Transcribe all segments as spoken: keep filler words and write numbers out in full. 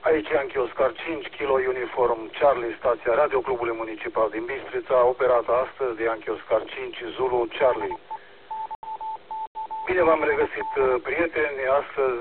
Aici Yankee Oscar cinci, Kilo Uniform Charlie, stația Radio Clubului Municipal din Bistrița, operată astăzi de Yankee Oscar cinci, Zulu Charlie. Bine v-am regăsit, prieteni. Astăzi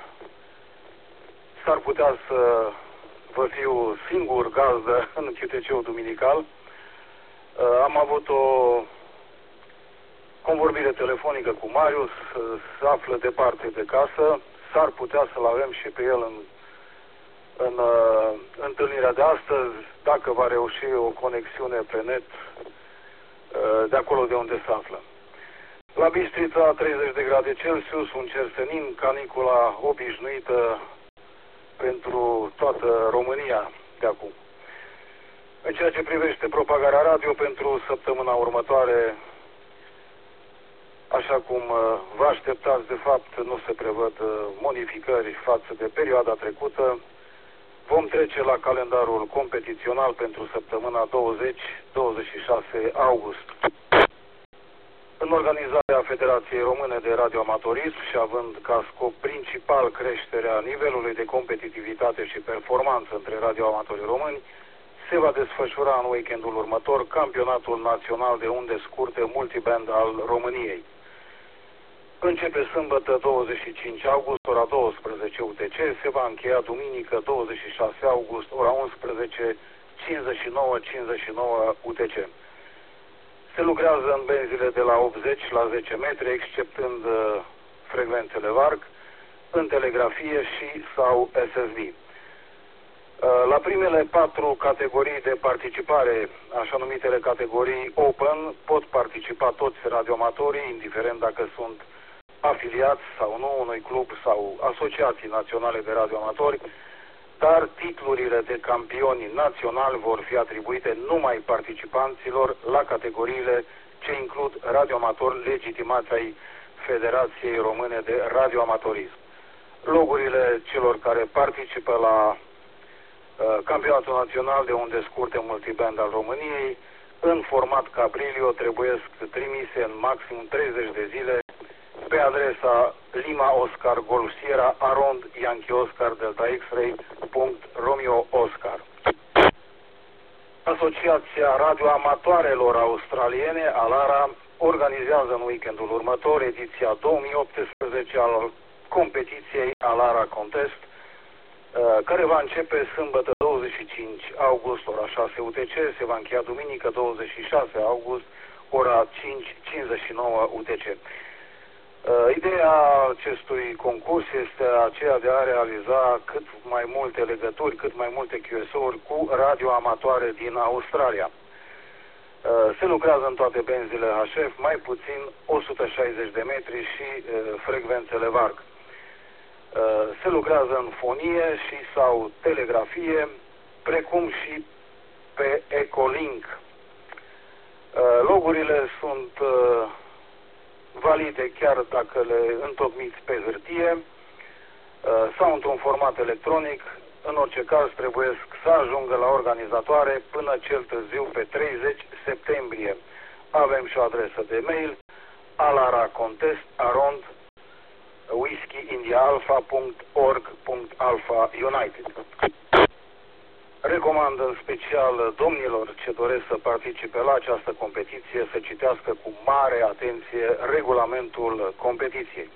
s-ar putea să vă fiu singur gazdă în Q T C-ul duminical. Am avut o convorbire telefonică cu Marius, se află departe de casă. S-ar putea să-l avem și pe el în, în uh, întâlnirea de astăzi, dacă va reuși o conexiune pe net uh, de acolo de unde se află. La Bistrița, treizeci de grade Celsius, un cer senin, canicula obișnuită pentru toată România de acum. În ceea ce privește propagarea radio pentru săptămâna următoare, așa cum vă așteptați, de fapt nu se prevăd modificări față de perioada trecută. Vom trece la calendarul competițional pentru săptămâna douăzeci douăzeci și șase august. În organizarea Federației Române de Radioamatorism și având ca scop principal creșterea nivelului de competitivitate și performanță între radioamatorii români, se va desfășura în weekendul următor campionatul național de unde scurte multiband al României. Începe sâmbătă douăzeci și cinci august, ora douăsprezece U T C, se va încheia duminică douăzeci și șase august, ora unsprezece cincizeci și nouă cincizeci și nouă U T C. Se lucrează în benzile de la optzeci la zece metri, exceptând uh, frecvențele Varg, în telegrafie și sau S S B. Uh, la primele patru categorii de participare, așa numitele categorii Open, pot participa toți radioamatorii, indiferent dacă sunt afiliați sau nu unui club sau asociații naționale de radioamatori, dar titlurile de campioni naționali vor fi atribuite numai participanților la categoriile ce includ radioamatori legitimați ai Federației Române de Radioamatorism. Logurile celor care participă la uh, campionatul național de unde scurte multiband al României, în format Cabrilio, trebuie trimise în maxim treizeci de zile pe adresa Lima Oscar Golf Sierra Arond Yankee Oscar Delta X-Ray punct Romeo Oscar. Asociația Radioamatoarelor Australiene, ALARA, organizează în weekendul următor ediția două mii optsprezece al competiției ALARA Contest, care va începe sâmbătă douăzeci și cinci august, ora șase U T C, se va încheia duminică douăzeci și șase august, ora cinci cincizeci și nouă U T C. Uh, ideea acestui concurs este aceea de a realiza cât mai multe legături, cât mai multe Q S O-uri cu radioamatoare din Australia. Uh, se lucrează în toate benzile H F, mai puțin o sută șaizeci de metri și uh, frecvențele Varg. Uh, se lucrează în fonie și sau telegrafie, precum și pe Echolink. Uh, logurile sunt uh, valide chiar dacă le întocmiți pe hârtie uh, sau într-un format electronic. În orice caz trebuie să ajungă la organizatoare până cel târziu pe treizeci septembrie. Avem și o adresă de mail: alara contest arond whisky india alpha punct org punct alpha united. Recomand în special domnilor ce doresc să participe la această competiție să citească cu mare atenție regulamentul competiției.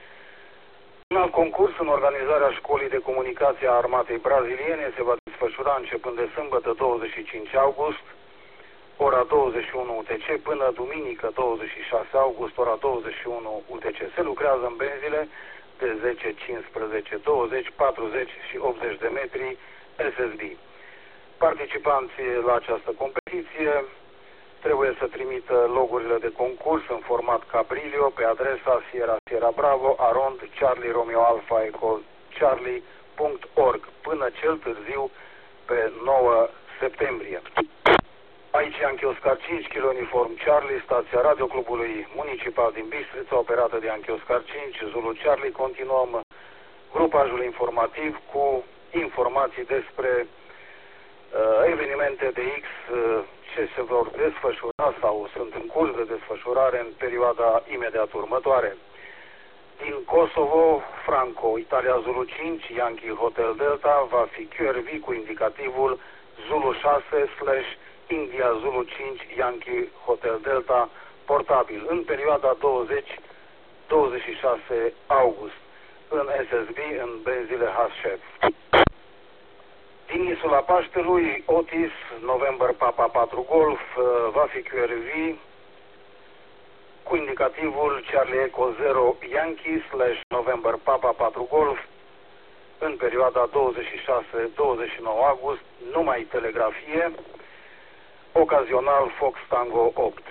Un alt concurs în organizarea Școlii de Comunicație a Armatei Braziliene se va desfășura începând de sâmbătă douăzeci și cinci august, ora douăzeci și unu U T C, până duminică douăzeci și șase august, ora douăzeci și unu U T C. Se lucrează în benzile de zece, cincisprezece, douăzeci, patruzeci și optzeci de metri S S B. Participanții la această competiție trebuie să trimită logurile de concurs în format Cabrilio pe adresa Sierra Sierra Bravo Arond Charlie Romeo Alpha Echo Charlie punct org până cel târziu pe nouă septembrie. Aici Yankee Oscar cinci, Kilo Uniform Charlie, stația Radio Clubului Municipal din Bistrița, operată de Yankee Oscar cinci, Zulu Charlie. Continuăm grupajul informativ cu informații despre uh, evenimente de X uh, ce se vor desfășura sau sunt în curs de desfășurare în perioada imediat următoare. Din Kosovo, Franco, Italia Zulu cinci, Yankee Hotel Delta, va fi Q R V cu indicativul Zulu șase slash India Zulu cinci, Yankee Hotel Delta, portabil, în perioada douăzeci douăzeci și șase august, în S S B, în benzile Haschef. Din insula Paștelui, Otis, November Papa patru Golf, va fi Q R V cu indicativul Charlie Echo zero Yankee slash November Papa patru Golf, în perioada douăzeci și șase douăzeci și nouă august, numai telegrafie, ocazional Fox Tango opt.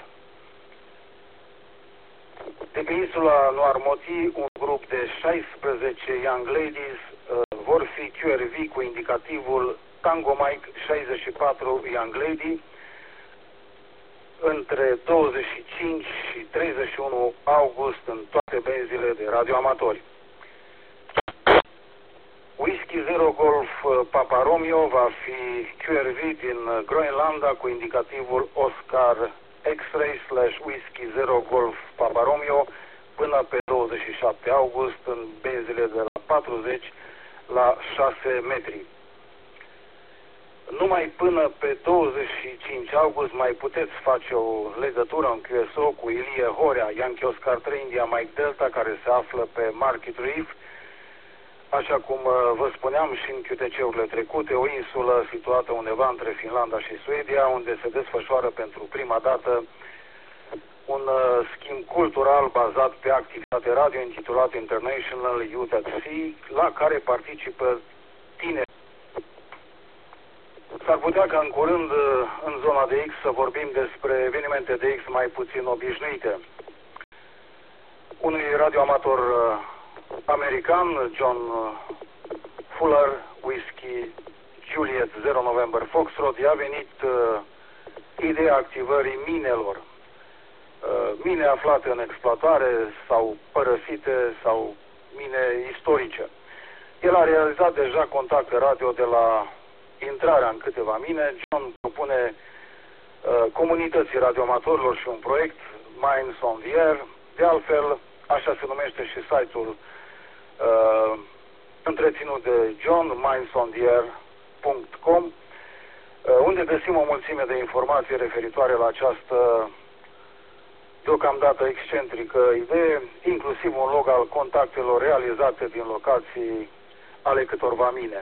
De pe insula Noirmoutier, un grup de șaisprezece Young Ladies uh, vor fi Q R V cu indicativul Tango Mike șaizeci și patru Young Lady, între douăzeci și cinci și treizeci și unu august, în toate benzile de radioamatori. Whisky Zero Golf Papa Romeo va fi Q R V din Groenlanda cu indicativul Oscar X-Ray slash Whisky Zero Golf Papa Romeo până pe douăzeci și șapte august, în benzile de la patruzeci la șase metri. Numai până pe douăzeci și cinci august mai puteți face o legătură în Q S O cu Ilie Horea, Yankee Oscar trei India Mike Delta, care se află pe Market Reef, așa cum vă spuneam și în Q T C-urile trecute, o insulă situată undeva între Finlanda și Suedia, unde se desfășoară pentru prima dată un uh, schimb cultural bazat pe activitate radio intitulat International Youth at Sea, la care participă tineri. S-ar putea ca în curând în zona de X să vorbim despre evenimente de X mai puțin obișnuite. Unui radioamator american, John Fuller, Whiskey Juliet zero November Foxtrot, i-a venit uh, ideea activării minelor. Uh, mine aflate în exploatare sau părăsite sau mine istorice. El a realizat deja contacte radio de la intrarea în câteva mine. John propune uh, comunității radioamatorilor și un proiect, Mines on the Air. De altfel, așa se numește și site-ul uh, întreținut de John, mines on the air punct com, uh, unde găsim o mulțime de informații referitoare la această deocamdată excentrică idee, inclusiv un log al contactelor realizate din locații ale câtorva mine.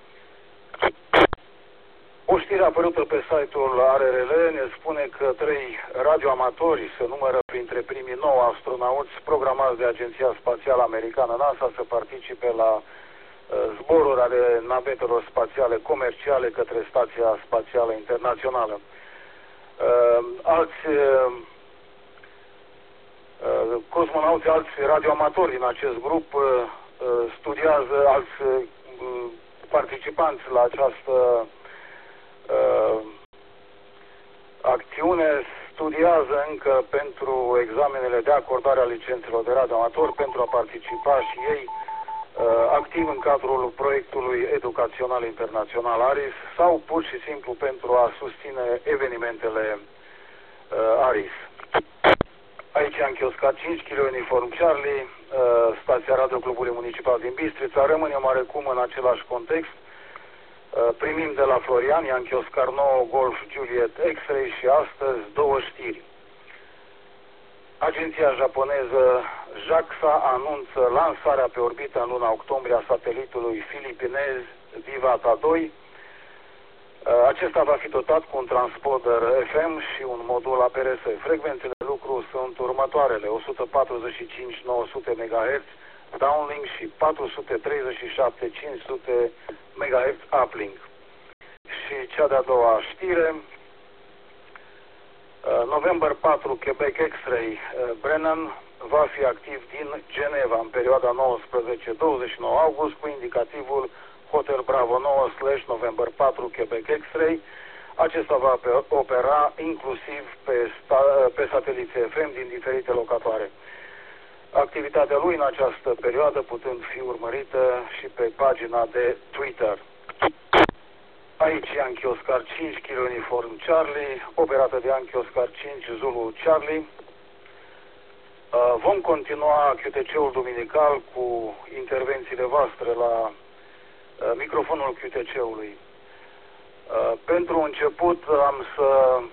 O știre apărută pe site-ul R R L ne spune că trei radioamatori se numără printre primii nouă astronauți programați de Agenția Spațială Americană NASA să participe la uh, zboruri ale navetelor spațiale comerciale către Stația Spațială Internațională. Uh, alți uh, uh, cosmonauți, alți radioamatori din acest grup uh, uh, studiază, alți uh, participanți la această Uh, acțiune studiază încă pentru examenele de acordare a licențelor de radioamator pentru a participa și ei uh, activ în cadrul proiectului educațional internațional ARIS sau pur și simplu pentru a susține evenimentele uh, ARIS. Aici Yankee Oscar cinci, Kilo Uniform Charlie, uh, stația Radio Clubului Municipal din Bistrița. Rămânem oarecum în același context. Primim de la Florian, Yankee Oscar nouă, Golf Juliet X-Ray și astăzi două știri. Agenția japoneză JAXA anunță lansarea pe orbită în luna octombrie a satelitului filipinez Vivata doi. Acesta va fi dotat cu un transponder F M și un modul A P R S. Frecvențele de lucru sunt următoarele: o sută patruzeci și cinci nouă sute megahertz downlink și patru sute treizeci și șapte cinci sute megahertz uplink. Și cea de-a doua știre, November patru Quebec X-Ray Brennan va fi activ din Geneva în perioada nouăsprezece douăzeci și nouă august cu indicativul Hotel Bravo nouă slash November patru Quebec X-Ray. Acesta va opera inclusiv pe, sta, pe sateliți F M din diferite locatoare. Activitatea lui în această perioadă putând fi urmărită și pe pagina de Twitter. Aici Yankee Oscar cinci, Kilo Uniform Charlie, operată de Yankee Oscar cinci, Zulu Charlie. Uh, vom continua Q T C-ul duminical cu intervențiile voastre la uh, microfonul Q T C-ului. Uh, pentru început am să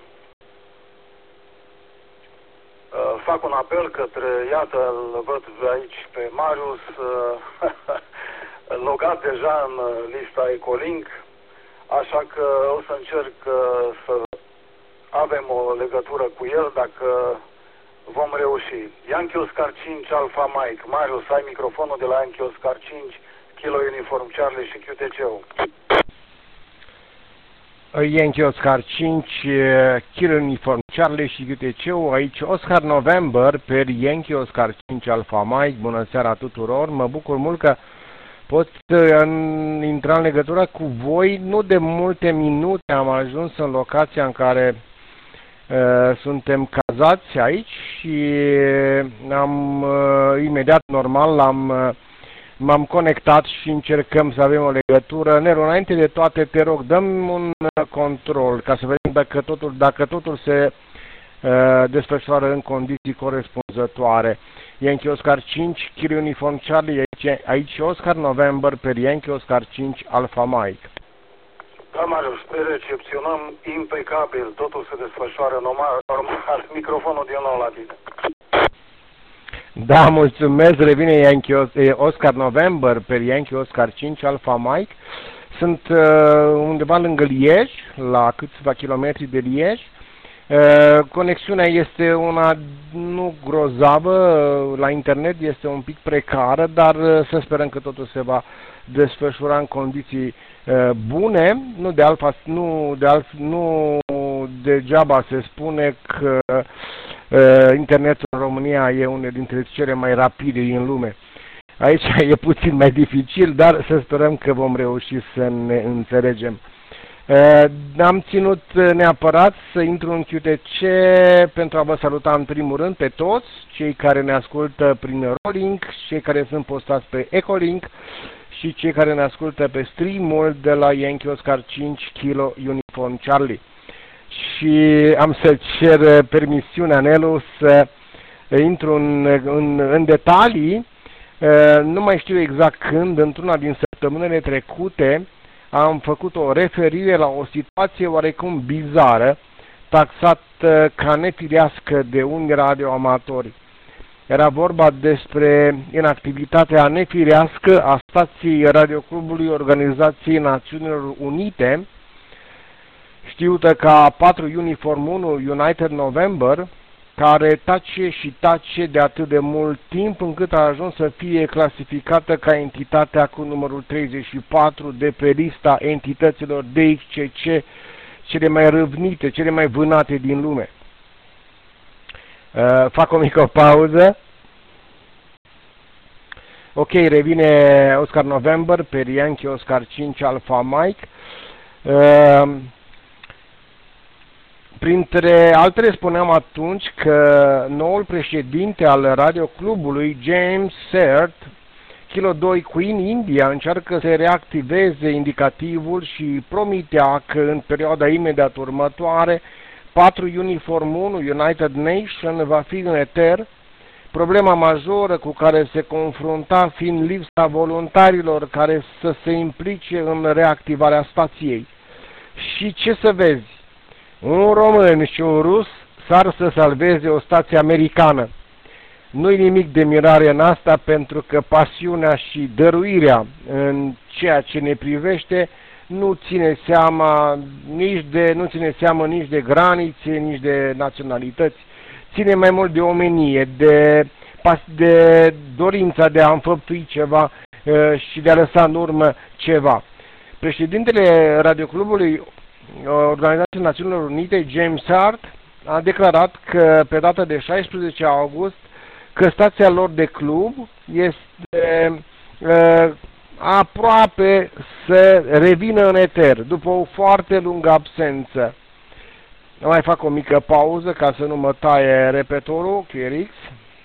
uh, fac un apel către, iată, îl văd aici pe Marius, uh, logat deja în lista Ecolink, așa că o să încerc uh, să avem o legătură cu el dacă vom reuși. Yankee Oscar cinci Alpha Mike. Marius, ai microfonul de la Yankee Oscar cinci, Kilo Uniform Charlie și Q T C-ul. Yankee Oscar cinci, Kilo Uniform Charlie și Q T C-ul, aici Oscar November per Yankee Oscar cinci Alpha Mike. Bună seara tuturor, mă bucur mult că pot intra în legătură cu voi. Nu de multe minute am ajuns în locația în care uh, suntem cazați aici și am uh, imediat normal am uh, m-am conectat și încercăm să avem o legătură. Nero, înainte de toate, te rog, dăm un control ca să vedem dacă totul, dacă totul se uh, desfășoară în condiții corespunzătoare. Yankee Oscar cinci, Kilo Uniform Charlie, aici, aici Oscar November per Yankee Oscar cinci Alpha Mike. Da, Marius, te recepționăm impecabil, totul se desfășoară normal, normal. Microfonul din nou la tine. Da, mulțumesc, revine Yankee Oscar November per Yankee Oscar cinci Alpha Mike. Sunt uh, undeva lângă Liege, la câțiva kilometri de Liege. Uh, conexiunea este una nu grozavă, uh, la internet este un pic precară, dar uh, să sperăm că totul se va desfășura în condiții uh, bune. Nu de alfa, nu de alf, nu degeaba se spune că uh, internetul în România e unul dintre cele mai rapide din lume. Aici e puțin mai dificil, dar să sperăm că vom reuși să ne înțelegem. Uh, am ținut neapărat să intru în Q T C pentru a vă saluta în primul rând pe toți cei care ne ascultă prin Rolling, cei care sunt postați pe Ecolink și cei care ne ascultă pe stream-ul de la Yankee Oscar cinci Kilo Uniform Charlie. Și am să cer permisiunea, Nelu, să intru în, în, în detalii. Uh, nu mai știu exact când, într-una din săptămânile trecute, am făcut o referire la o situație oarecum bizară, taxată ca nefirească de unii radioamatori. Era vorba despre inactivitatea nefirească a stației Radioclubului Organizației Națiunilor Unite, știută ca patru Uniform unu United November, care tace și tace de atât de mult timp încât a ajuns să fie clasificată ca entitatea cu numărul treizeci și patru de pe lista entităților D X C C cele mai râvnite, cele mai vânate din lume. Uh, fac o mică pauză. Ok, revine Oscar November pe Yankee Oscar cinci Alpha Mike. Uh, Printre altele spuneam atunci că noul președinte al radioclubului, James Sert, Kilo doi Queen India, încearcă să reactiveze indicativul și promitea că în perioada imediat următoare patru Uniform unu United Nation va fi în eter, problema majoră cu care se confrunta fiind lipsa voluntarilor care să se implice în reactivarea stației. Și ce să vezi? Un român și un rus s-ar să salveze o stație americană. Nu-i nimic de mirare în asta, pentru că pasiunea și dăruirea în ceea ce ne privește nu ține seama nici de, nu ține seama nici de granițe, nici de naționalități. Ține mai mult de omenie, de, de dorința de a înfăptui ceva și de a lăsa în urmă ceva. Președintele Radioclubului Organizației Națiunilor Unite, James Hart, a declarat că pe data de șaisprezece august că stația lor de club este uh, aproape să revină în eter după o foarte lungă absență. Mai fac o mică pauză ca să nu mă taie repetorul Q R X.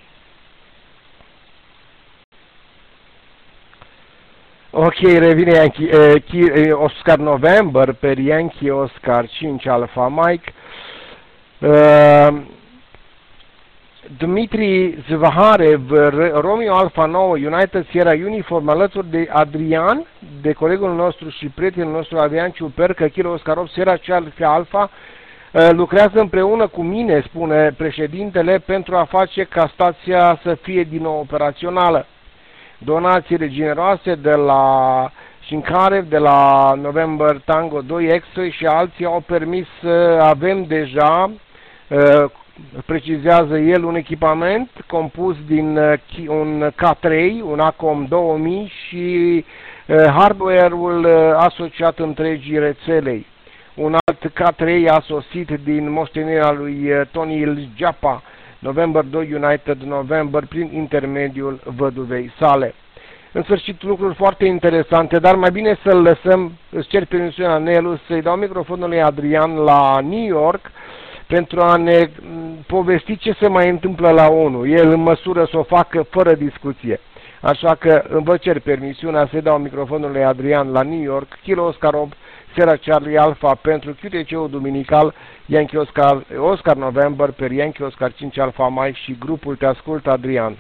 Ok, revine Yankee, eh, Oscar November per Yankee Oscar cinci Alpha Mike. Uh, Dmitri Zvaharev, Romeo Alfa nouă, United Sierra Uniform, alături de Adrian, de colegul nostru și prietenul nostru Adrian Ciupercă, Kilo Oscar Sierra Charlie Alpha, lucrează împreună cu mine, spune președintele, pentru a face ca stația să fie din nou operațională. Donațiile generoase de la Shinkarev, de la November Tango doi X-Ray și alții au permis să avem deja, precizează el, un echipament compus din un K trei, un Acom două mii și hardware-ul asociat întregii rețelei. Un alt K trei a sosit din moștenirea lui Tony Iljapa, November doi United November, prin intermediul văduvei sale. În sfârșit, lucruri foarte interesante, dar mai bine să-l lăsăm, îți cer permisiunea, Nelu, să-i dau microfonul lui Adrian la New York pentru a ne povesti ce se mai întâmplă la ONU. El în măsură să o facă fără discuție. Așa că vă cer permisiunea să-i dau microfonul lui Adrian la New York, Kilo Oscar opt, Sierra Charlie Alpha pentru Q T C-ul duminical, Yankee Oscar, Oscar November per Yankee Oscar cinci Alpha Mike și grupul. Te ascult, Adrian.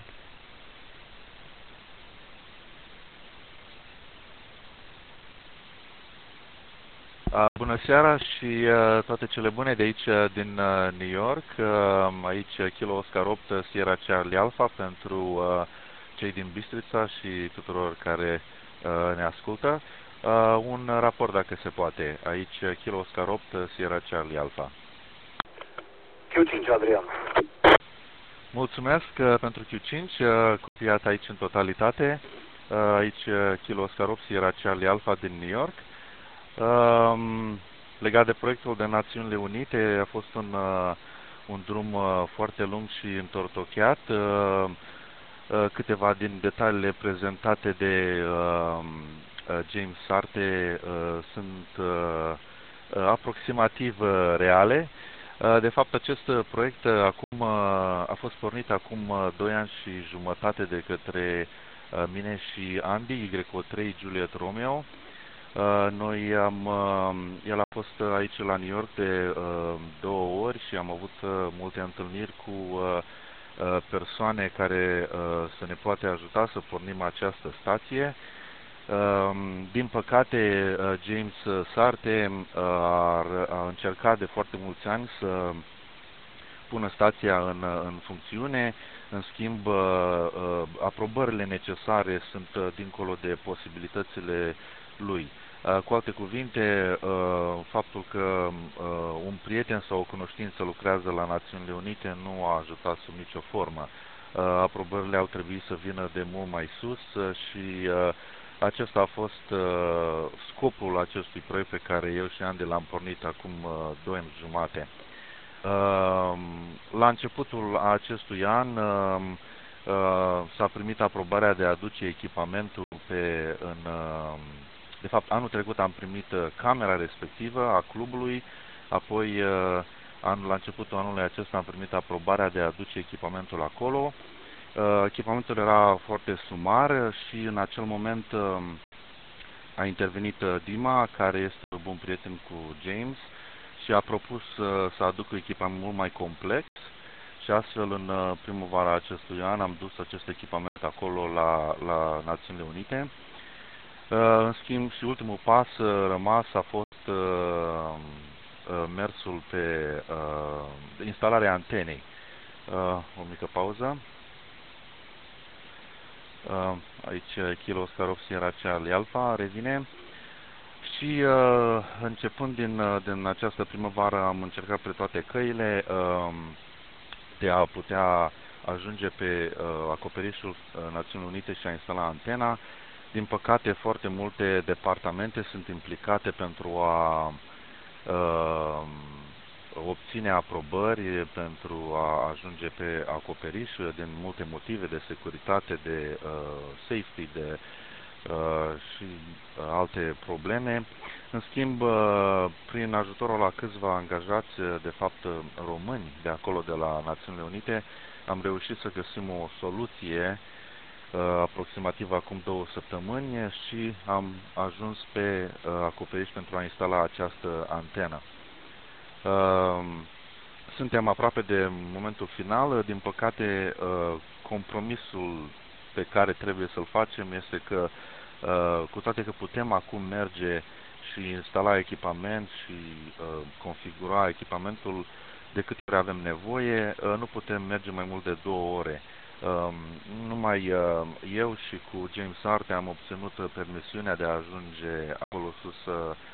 Bună seara și uh, toate cele bune de aici, din uh, New York. Uh, aici Kilo Oscar opt, Sierra Charlie Alpha pentru uh, cei din Bistrița și tuturor care uh, ne ascultă. Uh, un raport, dacă se poate. Aici Kilo Oscar opt, Sierra Charlie Alpha. Q cinci, Adrian. Mulțumesc uh, pentru Q cinci, uh, copiat aici în totalitate. Uh, aici Kilo Oscar opt, Sierra Charlie Alpha din New York. Um, legat de proiectul de Națiunile Unite, a fost un, uh, un drum uh, foarte lung și întortocheat. Uh, uh, câteva din detaliile prezentate de uh, uh, James Sarte uh, sunt uh, uh, aproximativ uh, reale. Uh, de fapt, acest proiect uh, acum, uh, a fost pornit acum uh, doi ani și jumătate de către uh, mine și Andy, Y O trei Juliet Romeo. Uh, noi am, uh, el a fost aici la New York de uh, două ori și am avut uh, multe întâlniri cu uh, uh, persoane care uh, să ne poate ajuta să pornim această stație. Uh, din păcate, uh, James Sarte uh, a, a încercat de foarte mulți ani să pună stația în, în funcțiune. În schimb, uh, uh, aprobările necesare sunt uh, dincolo de posibilitățile lui. Cu alte cuvinte, faptul că un prieten sau o cunoștință lucrează la Națiunile Unite nu a ajutat sub nicio formă. Aprobările au trebuit să vină de mult mai sus și acesta a fost scopul acestui proiect pe care eu și Andy l-am pornit acum doi ani jumate. La începutul acestui an s-a primit aprobarea de a aduce echipamentul pe în De fapt, anul trecut am primit camera respectivă a clubului, apoi anul, la începutul anului acesta am primit aprobarea de a aduce echipamentul acolo. Echipamentul era foarte sumar și în acel moment a intervenit Dima, care este un bun prieten cu James, și a propus să aducă echipament mult mai complex și astfel în primăvara acestui an am dus acest echipament acolo la, la Națiunile Unite. În schimb, și ultimul pas rămas a fost uh, mersul pe uh, instalarea antenei. Uh, o mică pauză. Uh, aici Kilo Oscar opt Sierra Charlie Alpha revine. Și uh, începând din, din această primăvară am încercat pe toate căile uh, de a putea ajunge pe uh, acoperișul Națiunilor Unite și a instala antena. Din păcate, foarte multe departamente sunt implicate pentru a uh, obține aprobări, pentru a ajunge pe acoperiș, din multe motive de securitate, de uh, safety, de uh, și uh, alte probleme. În schimb, uh, prin ajutorul la câțiva angajați, de fapt români, de acolo, de la Națiunile Unite, am reușit să găsim o soluție aproximativ acum două săptămâni și am ajuns pe uh, acoperiș pentru a instala această antenă. Uh, suntem aproape de momentul final. Din păcate, compromisul pe care trebuie să-l facem este că, cu toate că putem acum merge și instala echipament și configura echipamentul de câte ori avem nevoie, nu putem merge mai mult de două ore. Numai eu și cu James Arte am obținut permisiunea de a ajunge acolo sus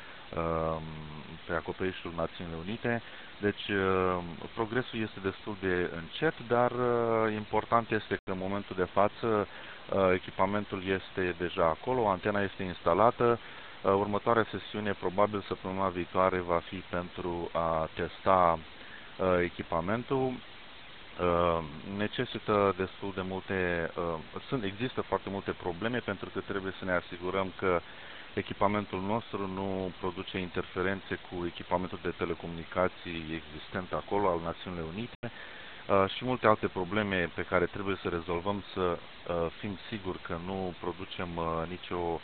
pe acoperișul Națiunilor Unite. Deci progresul este destul de încet, dar important este că în momentul de față echipamentul este deja acolo, antena este instalată. Următoarea sesiune, probabil săptămâna viitoare, va fi pentru a testa echipamentul. Necesită destul de multe, sunt, există foarte multe probleme pentru că trebuie să ne asigurăm că echipamentul nostru nu produce interferențe cu echipamentul de telecomunicații existent acolo, al Națiunilor Unite, și multe alte probleme pe care trebuie să rezolvăm, să fim siguri că nu producem nicio,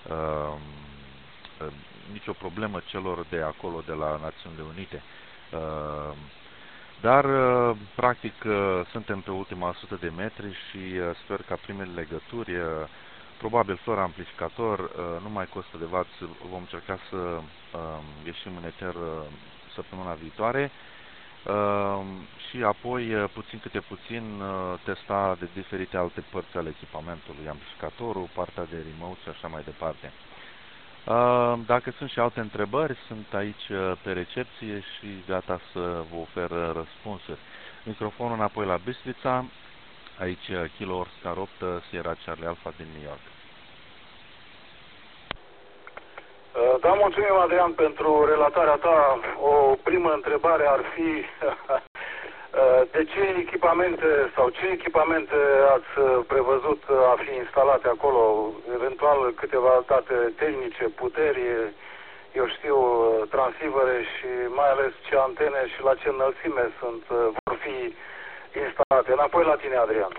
nicio problemă celor de acolo, de la Națiunile Unite. Dar, practic, suntem pe ultima sută de metri și sper ca primele legături, probabil fără amplificator, numai cu o sută de watt, vom încerca să ieșim în eter săptămâna viitoare și apoi, puțin câte puțin, testa de diferite alte părți ale echipamentului, amplificatorul, partea de remote și așa mai departe. Dacă sunt și alte întrebări, sunt aici pe recepție și gata să vă ofer răspunsuri. Microfonul înapoi la Bistrița, aici Kilo Oscar opt, Sierra Charlie Alpha din New York. Da, mulțumim, Adrian, pentru relatarea ta. O primă întrebare ar fi de ce echipamente sau ce echipamente ați prevăzut a fi instalate acolo, eventual câteva date tehnice, puteri, eu știu, transivere și mai ales ce antene și la ce înălțime sunt, vor fi instalate. Înapoi la tine, Adrian.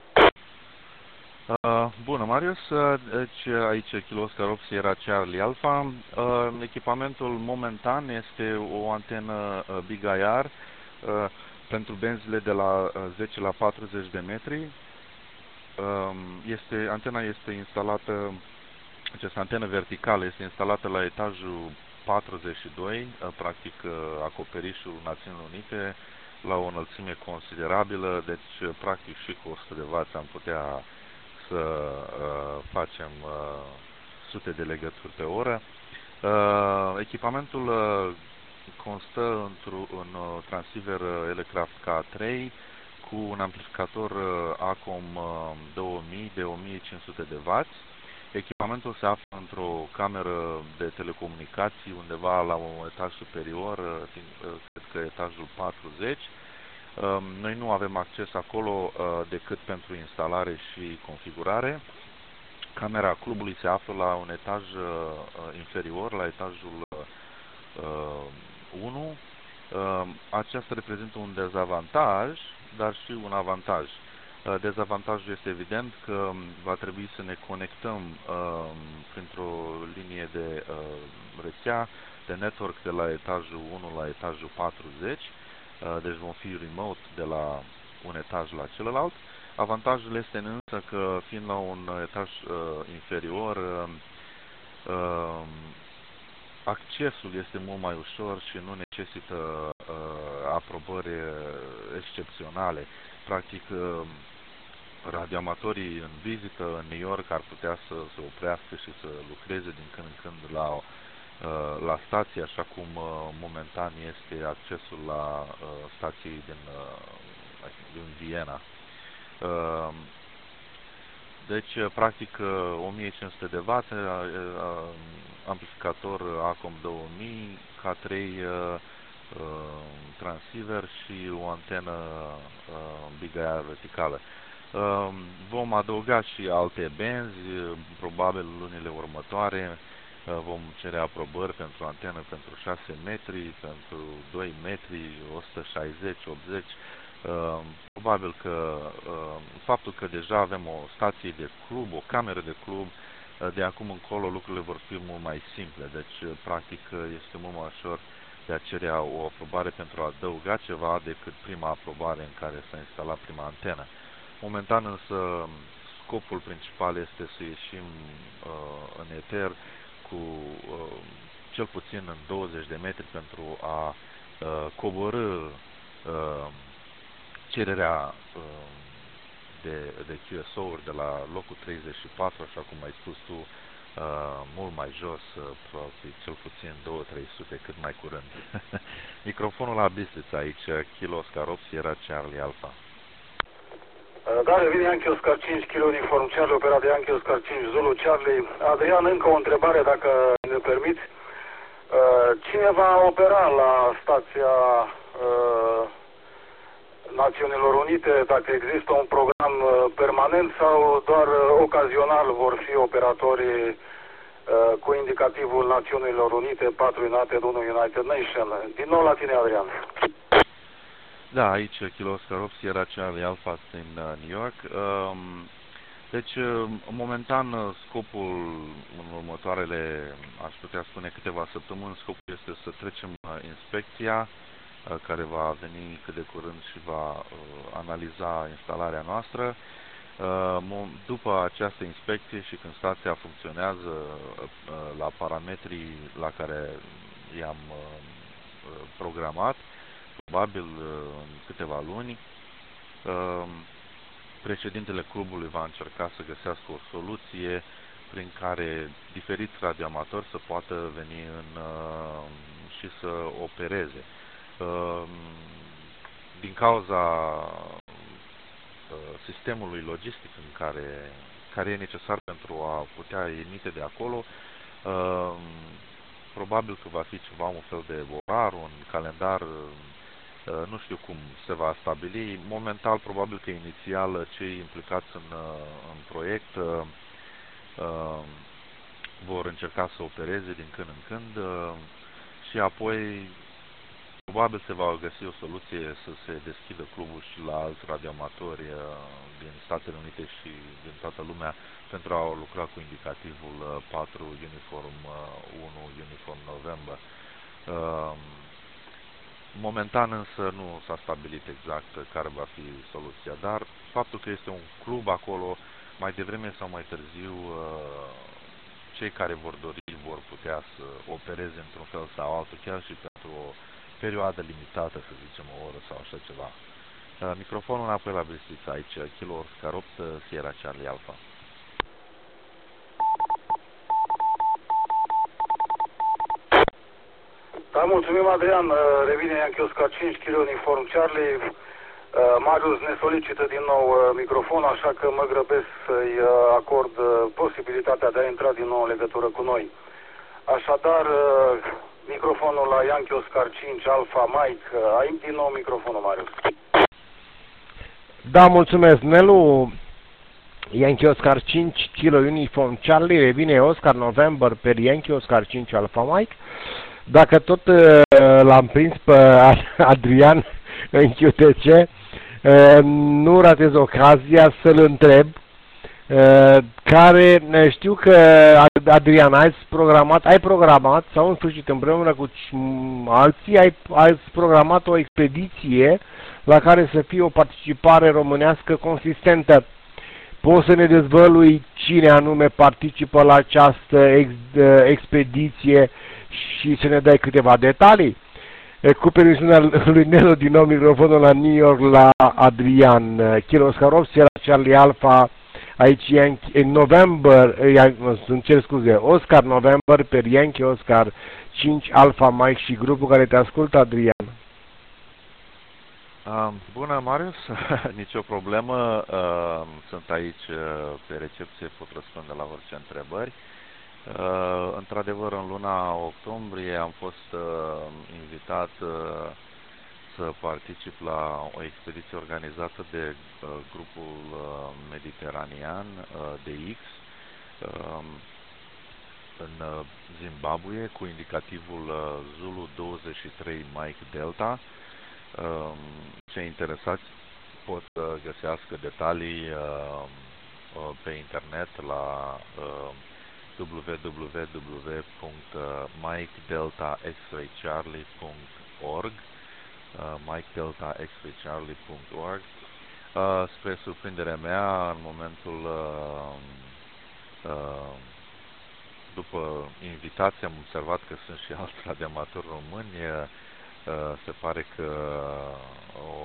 Uh, bună, Marius. Uh, deci aici Kilo Oscar opt, Sierra Charlie Alpha. Uh, echipamentul momentan este o antenă uh, Big I R uh, pentru benzile de la zece la patruzeci de metri. Uh, este, antena este instalată, această antenă verticală este instalată la etajul patruzeci și doi, uh, practic uh, acoperișul Națiunilor Unite, la o înălțime considerabilă, deci practic și cu o sută de watt am putea să uh, facem uh, sute de legături pe oră. Uh, echipamentul uh, constă într-un uh, transceiver uh, Elecraft K trei cu un amplificator uh, Acom uh, două mii de o mie cinci sute de watt. Echipamentul se află într-o cameră de telecomunicații undeva la un etaj superior, uh, uh, cred că etajul patruzeci. Noi nu avem acces acolo decât pentru instalare și configurare. Camera clubului se află la un etaj inferior, la etajul unu. Aceasta reprezintă un dezavantaj, dar și un avantaj. Dezavantajul este evident că va trebui să ne conectăm printr-o linie de rețea de network de la etajul unu la etajul patruzeci. Deci vom fi remote de la un etaj la celălalt. Avantajul este însă că, fiind la un etaj uh, inferior, uh, uh, accesul este mult mai ușor și nu necesită uh, aprobări excepționale. Practic, uh, radioamatorii în vizită în New York ar putea să se oprească și să lucreze din când în când la la stație, așa cum momentan este accesul la stații din, din Viena. Deci, practic, o mie cinci sute de watt, amplificator Acom două mii, K trei transceiver și o antenă Big I R verticală. Vom adăuga și alte benzi, probabil lunile următoare. Vom cere aprobări pentru antenă pentru șase metri, pentru doi metri, o sută șaizeci, optzeci. Probabil că faptul că deja avem o stație de club, o cameră de club, de acum încolo lucrurile vor fi mult mai simple. Deci, practic, este mult mai ușor de a cere o aprobare pentru a adăuga ceva decât prima aprobare în care s-a instalat prima antenă. Momentan însă scopul principal este să ieșim uh, în eter cu uh, cel puțin în douăzeci de metri pentru a uh, coborî uh, cererea uh, de, de Q S O-uri de la locul treizeci și patru, așa cum ai spus tu, uh, mult mai jos, uh, probabil cel puțin două trei sute cât mai curând. Microfonul la Bistrița aici, Kilo Oscar opt Sierra Charlie Alpha. Da, revine Yankee Oscar cinci, Kilo Uniform Charlie, operat de Yankee Oscar cinci, Zulu Charlie. Adrian, încă o întrebare, dacă ne permiți. Cine va opera la stația uh, Națiunilor Unite, dacă există un program uh, permanent sau doar uh, ocazional vor fi operatorii uh, cu indicativul Națiunilor Unite, patru United, unu United Nation? Din nou la tine, Adrian. Da, aici Kilo Oscar opt Sierra Charlie Alpha din uh, New York. Um, deci, uh, momentan, scopul în următoarele, aș putea spune, câteva săptămâni, scopul este să trecem uh, inspecția, uh, care va veni cât de curând și va uh, analiza instalarea noastră. Uh, după această inspecție și când stația funcționează uh, la parametrii la care i-am uh, programat, probabil în câteva luni, președintele clubului va încerca să găsească o soluție prin care diferiți radioamatori să poată veni în, și să opereze. Din cauza sistemului logistic în care, care e necesar pentru a putea emite de acolo, probabil că va fi ceva, un fel de orar, un calendar. Nu știu cum se va stabili. Momentan, probabil că inițial cei implicați în, în proiect uh, vor încerca să opereze din când în când uh, și apoi probabil se va găsi o soluție să se deschidă clubul și la alți radioamatori uh, din Statele Unite și din toată lumea pentru a lucra cu indicativul uh, patru Uniform uh, unu Uniform November. Uh, Momentan însă nu s-a stabilit exact care va fi soluția, dar faptul că este un club acolo, mai devreme sau mai târziu, cei care vor dori vor putea să opereze într-un fel sau altul, chiar și pentru o perioadă limitată, să zicem o oră sau așa ceva. Microfonul înapoi la Bistrița aici, Kilo Oscar opt Sierra Charlie Alpha. Da, mulțumim, Adrian. Revine Yankee Oscar cinci, Kilo Uniform Charlie. Marius ne solicită din nou microfonul, așa că mă grăbesc să-i acord posibilitatea de a intra din nou în legătură cu noi. Așadar, microfonul la Yankee Oscar cinci, Alpha Mike. Ai din nou microfonul, Marius. Da, mulțumesc, Nelu. Yankee Oscar cinci, Kilo Uniform Charlie, revine Oscar November per Yankee Oscar cinci, Alpha Mike. Dacă tot uh, l-am prins pe Adrian în Q T C, uh, nu ratez ocazia să-l întreb, uh, care știu că Adrian, ai programat, ai programat sau în sfârșit împreună cu alții, ai, ai programat o expediție la care să fie o participare românească consistentă. Poți să ne dezvălui cine anume participă la această ex, expediție și să ne dai câteva detalii? Cu permisiunea lui Nelu, din nou microfonul la New York la Adrian. Kilo Oscar opt Sierra Charlie Alpha, aici în November, îmi cer scuze, Oscar November per Yankee Oscar cinci Alpha Mike și grupul care te ascultă, Adrian. Uh, bună, Marius, nicio problemă, uh, sunt aici uh, pe recepție, pot răspunde la orice întrebări. Uh, într-adevăr, în luna octombrie am fost uh, invitat uh, să particip la o expediție organizată de uh, grupul uh, mediteranean uh, D X uh, în uh, Zimbabwe cu indicativul uh, Zulu douăzeci și trei Mike Delta. Uh, cei interesați pot uh, găsească detalii uh, uh, pe internet la uh, w w w punct mike delta x ray charlie punct org uh, mike delta x ray charlie punct org. Uh, spre surprinderea mea, în momentul uh, uh, după invitație am observat că sunt și alți radioamatori români. Uh, se pare că o,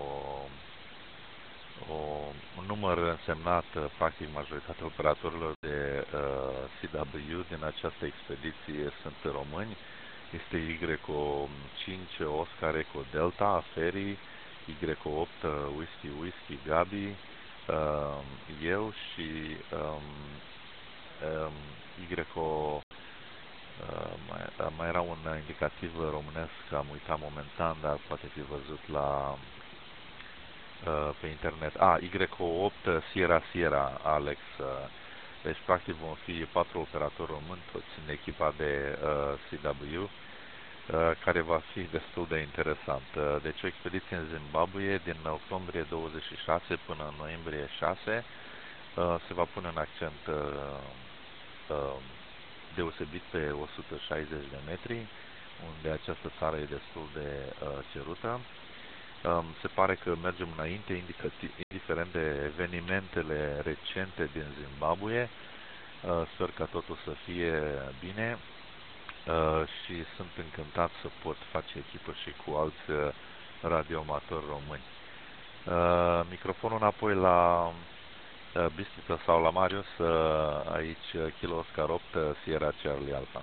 o, un număr însemnat, practic majoritatea operatorilor de uh, C W din această expediție sunt români. Este Y O cinci Oscar Eco Delta, Ferry, Y O opt Whisky Whisky Gabi, uh, eu și um, um, Y O Uh, mai, uh, mai era un indicativ românesc, am uitat momentan, dar poate fi văzut la uh, pe internet. A, Y O opt Sierra Sierra Alex. Uh, deci practic vom fi patru operatori români, toți în echipa de uh, C W, uh, care va fi destul de interesant. Uh, deci o expediție în Zimbabwe din octombrie douăzeci și șase până în noiembrie șase. Uh, se va pune în accent uh, uh, deosebit pe o sută șaizeci de metri, unde această țară e destul de uh, cerută. Um, se pare că mergem înainte, indiferent de evenimentele recente din Zimbabwe. Uh, sper ca totul să fie bine uh, și sunt încântat să pot face echipă și cu alți uh, radioamatori români. Uh, microfonul înapoi la Bistrița sau la Marius, aici Kilo Oscar opt Sierra Charlie Alpha.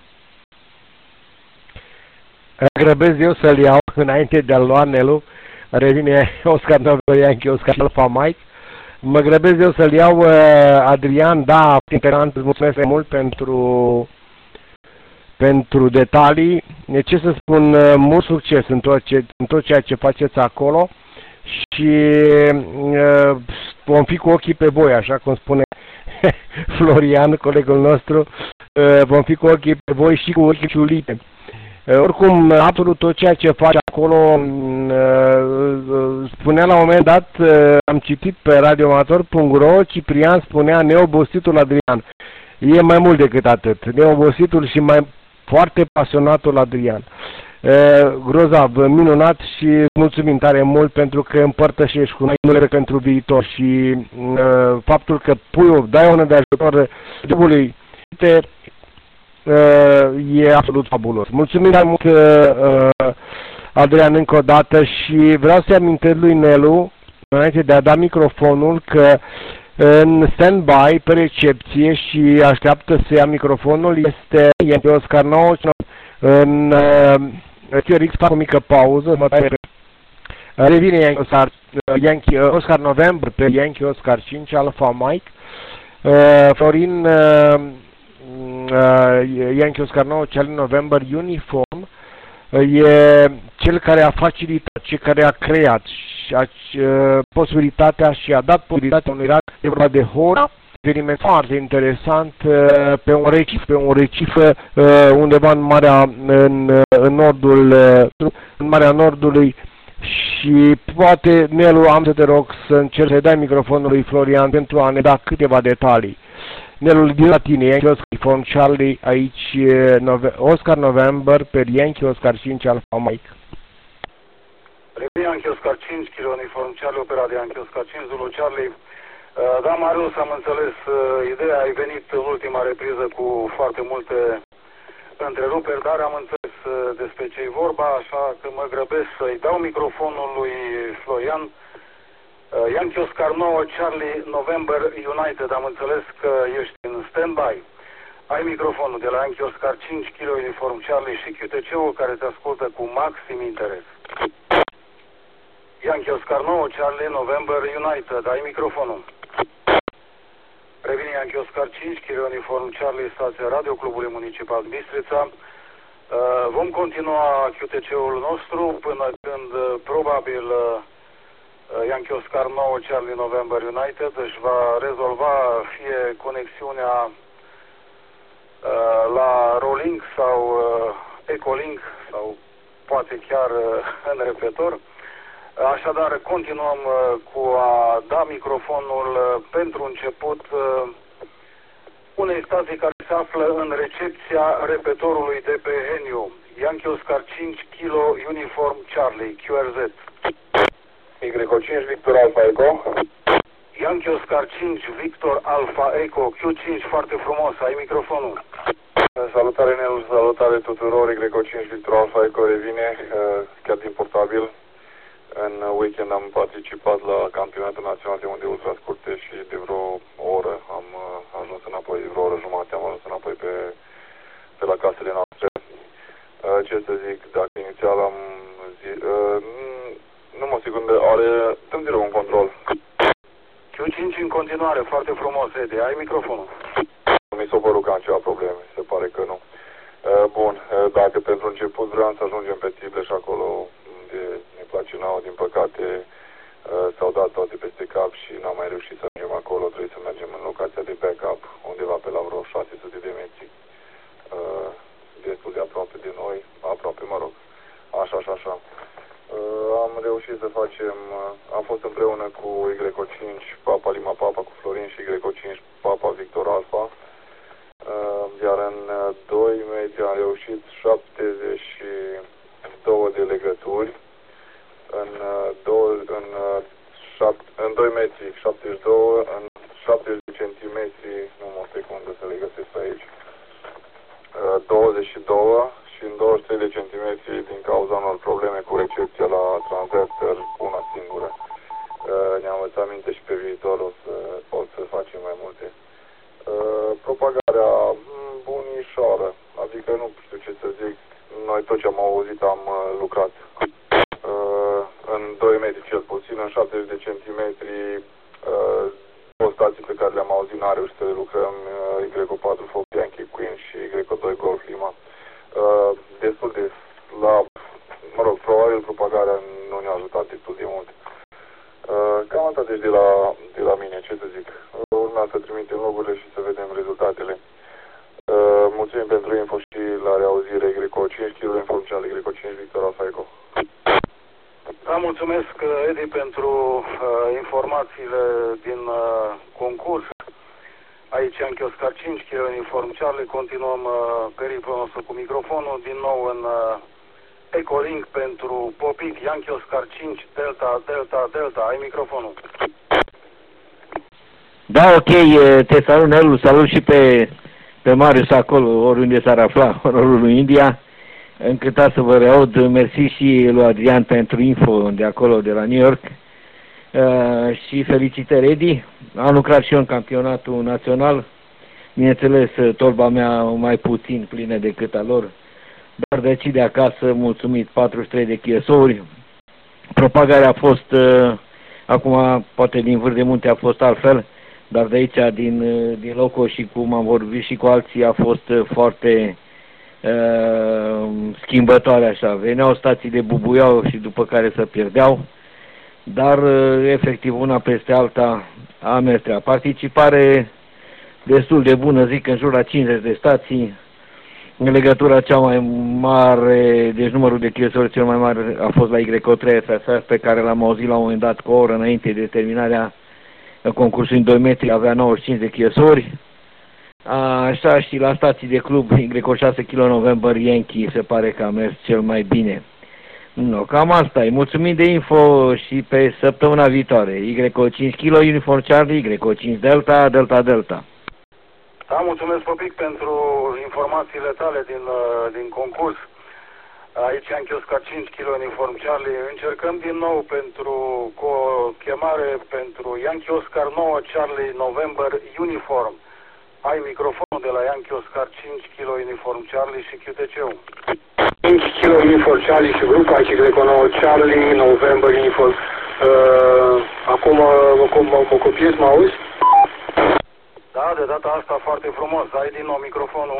Grăbesc eu să-l iau înainte de a lua Nelu, revine Oscar November Yankee Oscar Alpha Mike. Mă grăbesc eu să-l iau, Adrian, da, interesant, îți mulțumesc mult pentru pentru detalii. Ce să spun, mult succes în tot, ce, în tot ceea ce faceți acolo și uh, vom fi cu ochii pe voi, așa cum spune Florian, colegul nostru, uh, vom fi cu ochii pe voi și cu ochii ciulite. Uh, oricum, absolut tot ceea ce faci acolo, uh, spunea la un moment dat, uh, am citit pe radioamator punct ro, Ciprian spunea neobositul Adrian. E mai mult decât atât, neobositul și mai foarte pasionatul Adrian. Uh, grozav, minunat și mulțumim tare mult pentru că împărtășești cu noi pentru viitor și uh, faptul că pui o, dai o de ajutor jobului uh, e absolut fabulos. Mulțumim tare mult, uh, Adrian, încă o dată și vreau să-i amintesc lui Nelu, înainte de a da microfonul, că în stand-by, pe recepție și așteaptă să ia microfonul, este Yankee Oscar nouă în uh, Q R X, fac o mică pauză, mă tai pe... Revine Yankee Oscar, Yankee Oscar November pe Yankee Oscar cinci Alpha Mike. Uh, Florin uh, uh, Yankee Oscar nouă Charlie November Uniform uh, e cel care a facilitat, cel care a creat și a, uh, posibilitatea și a dat posibilitatea unui radio, e vorba de Hora, eveniment foarte interesant uh, pe un recif, pe un recif uh, undeva în Marea în, în nordul uh, în Marea Nordului și poate, Nelu, am să te rog să încerci să dai microfonul lui Florian pentru a ne da câteva detalii. Nelu, din la tine, Yankee Oscar Charlie, aici Nove Oscar November pe Yankee Oscar cinci Alpha Mike. Yankee Oscar cinci, Kilo Uniform Charlie, opera de Yankee Oscar cinci, Zulu Charlie. Da, Marius, am înțeles ideea, ai venit în ultima repriză cu foarte multe întreruperi, dar am înțeles despre ce-i vorba, așa că mă grăbesc să-i dau microfonul lui Florian. Yankee Oscar nouă, Charlie November United, am înțeles că ești în stand-by. Ai microfonul de la Yankee Oscar cinci, Kilo Uniform Charlie și Q T C-ul care te ascultă cu maxim interes. Yankee Oscar nouă, Charlie November United, ai microfonul. Revine Yankee Oscar cinci, Kilo Uniform Charlie, stația Radio Clubului Municipal Bistrița. Uh, vom continua Q T C-ul nostru până când uh, probabil uh, Yankee Oscar nouă, Charlie November United își va rezolva fie conexiunea uh, la Rolink sau uh, Ecolink sau poate chiar uh, în repetor. Așadar, continuăm uh, cu a da microfonul uh, pentru început uh, unei stații care se află în recepția repetorului de pe Heniu. Yankee Oscar cinci Kilo Uniform Charlie, Q R Z. Y cinci Victor Alpha Echo. Yankee Oscar cinci Victor Alpha Echo, Q cinci, foarte frumos, ai microfonul. Salutare Nelu, salutare tuturor, Y cinci Victor Alpha Echo revine, chiar din portabil. În weekend am participat la campionatul național de unde ultrascurte și de vreo o oră am ajuns înapoi, vreo oră jumătate am ajuns înapoi pe, pe la casele noastre. Ce să zic, dacă inițial am zis, nu mă secundă, are, dăm zero un control. Q cinci în continuare, foarte frumos, Edi, ai microfonul. Mi s-a părut că am ceva probleme, se pare că nu. Bun, dacă pentru început vreau să ajungem pe Tible și acolo unde ne place nouă, din păcate s-au dat toate peste cap și n-am mai reușit să ajungem acolo, trebuie să mergem în locația de backup, undeva pe la vreo șase sute de metri. Destul de aproape de noi, aproape, mă rog, așa și așa. Am reușit să facem, am fost împreună cu Y cinci Papa Lima Papa cu Florin și Y cinci Papa Victor Alpha, iar în doi metri am reușit șaptezeci și două de legături, în, două, în, șapte, în doi metri șaptezeci și doi, în șaptezeci de centimetri, nu mă o secundă să le găsesc aici, douăzeci și doi și în douăzeci și trei de centimetri din cauza unor probleme cu recepția la transverter, una singură. Ne-am învățat minte și pe viitor o să, o să facem mai multe. Propagarea bunișoară, adică nu știu ce să zic, noi tot ce am auzit am lucrat. În doi metri cel puțin, în șaptezeci de centimetri, două stații pe care le-am auzit n-am reușit să le lucrăm, Y patru Fox Yankee Queen și Y doi Golf Lima. Destul de slab, mă rog, probabil propagarea nu ne-a ajutat destul de mult. Cam atât deci de la, de la mine, ce să zic. Urmează să trimitem logurile și să vedem rezultatele. Mulțumim pentru info și la reauzire, Y cinci Kilo Inform Charlie, Y cinci Victor Alpha Echo. Da, mulțumesc, Edi, pentru uh, informațiile din uh, concurs. Aici Yankee Oscar cinci Kilo Uniform Charlie, continuăm uh, periplul nostru cu microfonul, din nou în uh, Ecolink pentru Popic, Yankee Oscar cinci Delta, Delta, Delta, ai microfonul. Da, ok, te salut, Nelu, salut și pe, pe Marius acolo, oriunde s-ar afla, orul lui India. Încântat să vă reaud, mersi și lui Adrian pentru info de acolo, de la New York. Uh, și felicitări, Edi. Am lucrat și eu în campionatul național. Bineînțeles, torba mea mai puțin plină decât a lor. Dar de aici de acasă, mulțumit, patruzeci și trei de chiesouri. Propagarea a fost, uh, acum, poate din Vârf de Munte a fost altfel, dar de aici, din, uh, din Loco și cum am vorbit și cu alții, a fost uh, foarte uh, schimbătoare așa. Veneau stații de bubuiau și după care se pierdeau. Dar, efectiv, una peste alta a mers treaba. Participare destul de bună, zic, în jur la cincizeci de stații. În legătura cea mai mare, deci numărul de chiesori cel mai mare a fost la Y trei F F F, pe care l-am auzit la un moment dat cu o oră înainte de terminarea concursului în doi metri, avea nouăzeci și cinci de chiesori. Așa, și la stații de club Y șase Kilo November Yankee se pare că a mers cel mai bine. No, cam asta e. Mulțumim de info și pe săptămâna viitoare. Y cinci Kilo Uniform Charlie, Y cinci Delta, Delta, Delta. Da, mulțumesc, Popic, pentru informațiile tale din, din concurs. Aici Yankee Oscar cinci Kilo Uniform Charlie. Încercăm din nou pentru cu o chemare pentru Yankee Oscar nouă Charlie November Uniform. Ai microfonul de la Yankee Oscar cinci Kilo Uniform Charlie și Q T C-ul. cinci Kilo Uniform Charlie și grup, aici Y nouă Charlie, November Uniform. Uh, acum mă, mă, mă copiez, mă auzi? Da, de data asta foarte frumos. Ai din nou microfonul.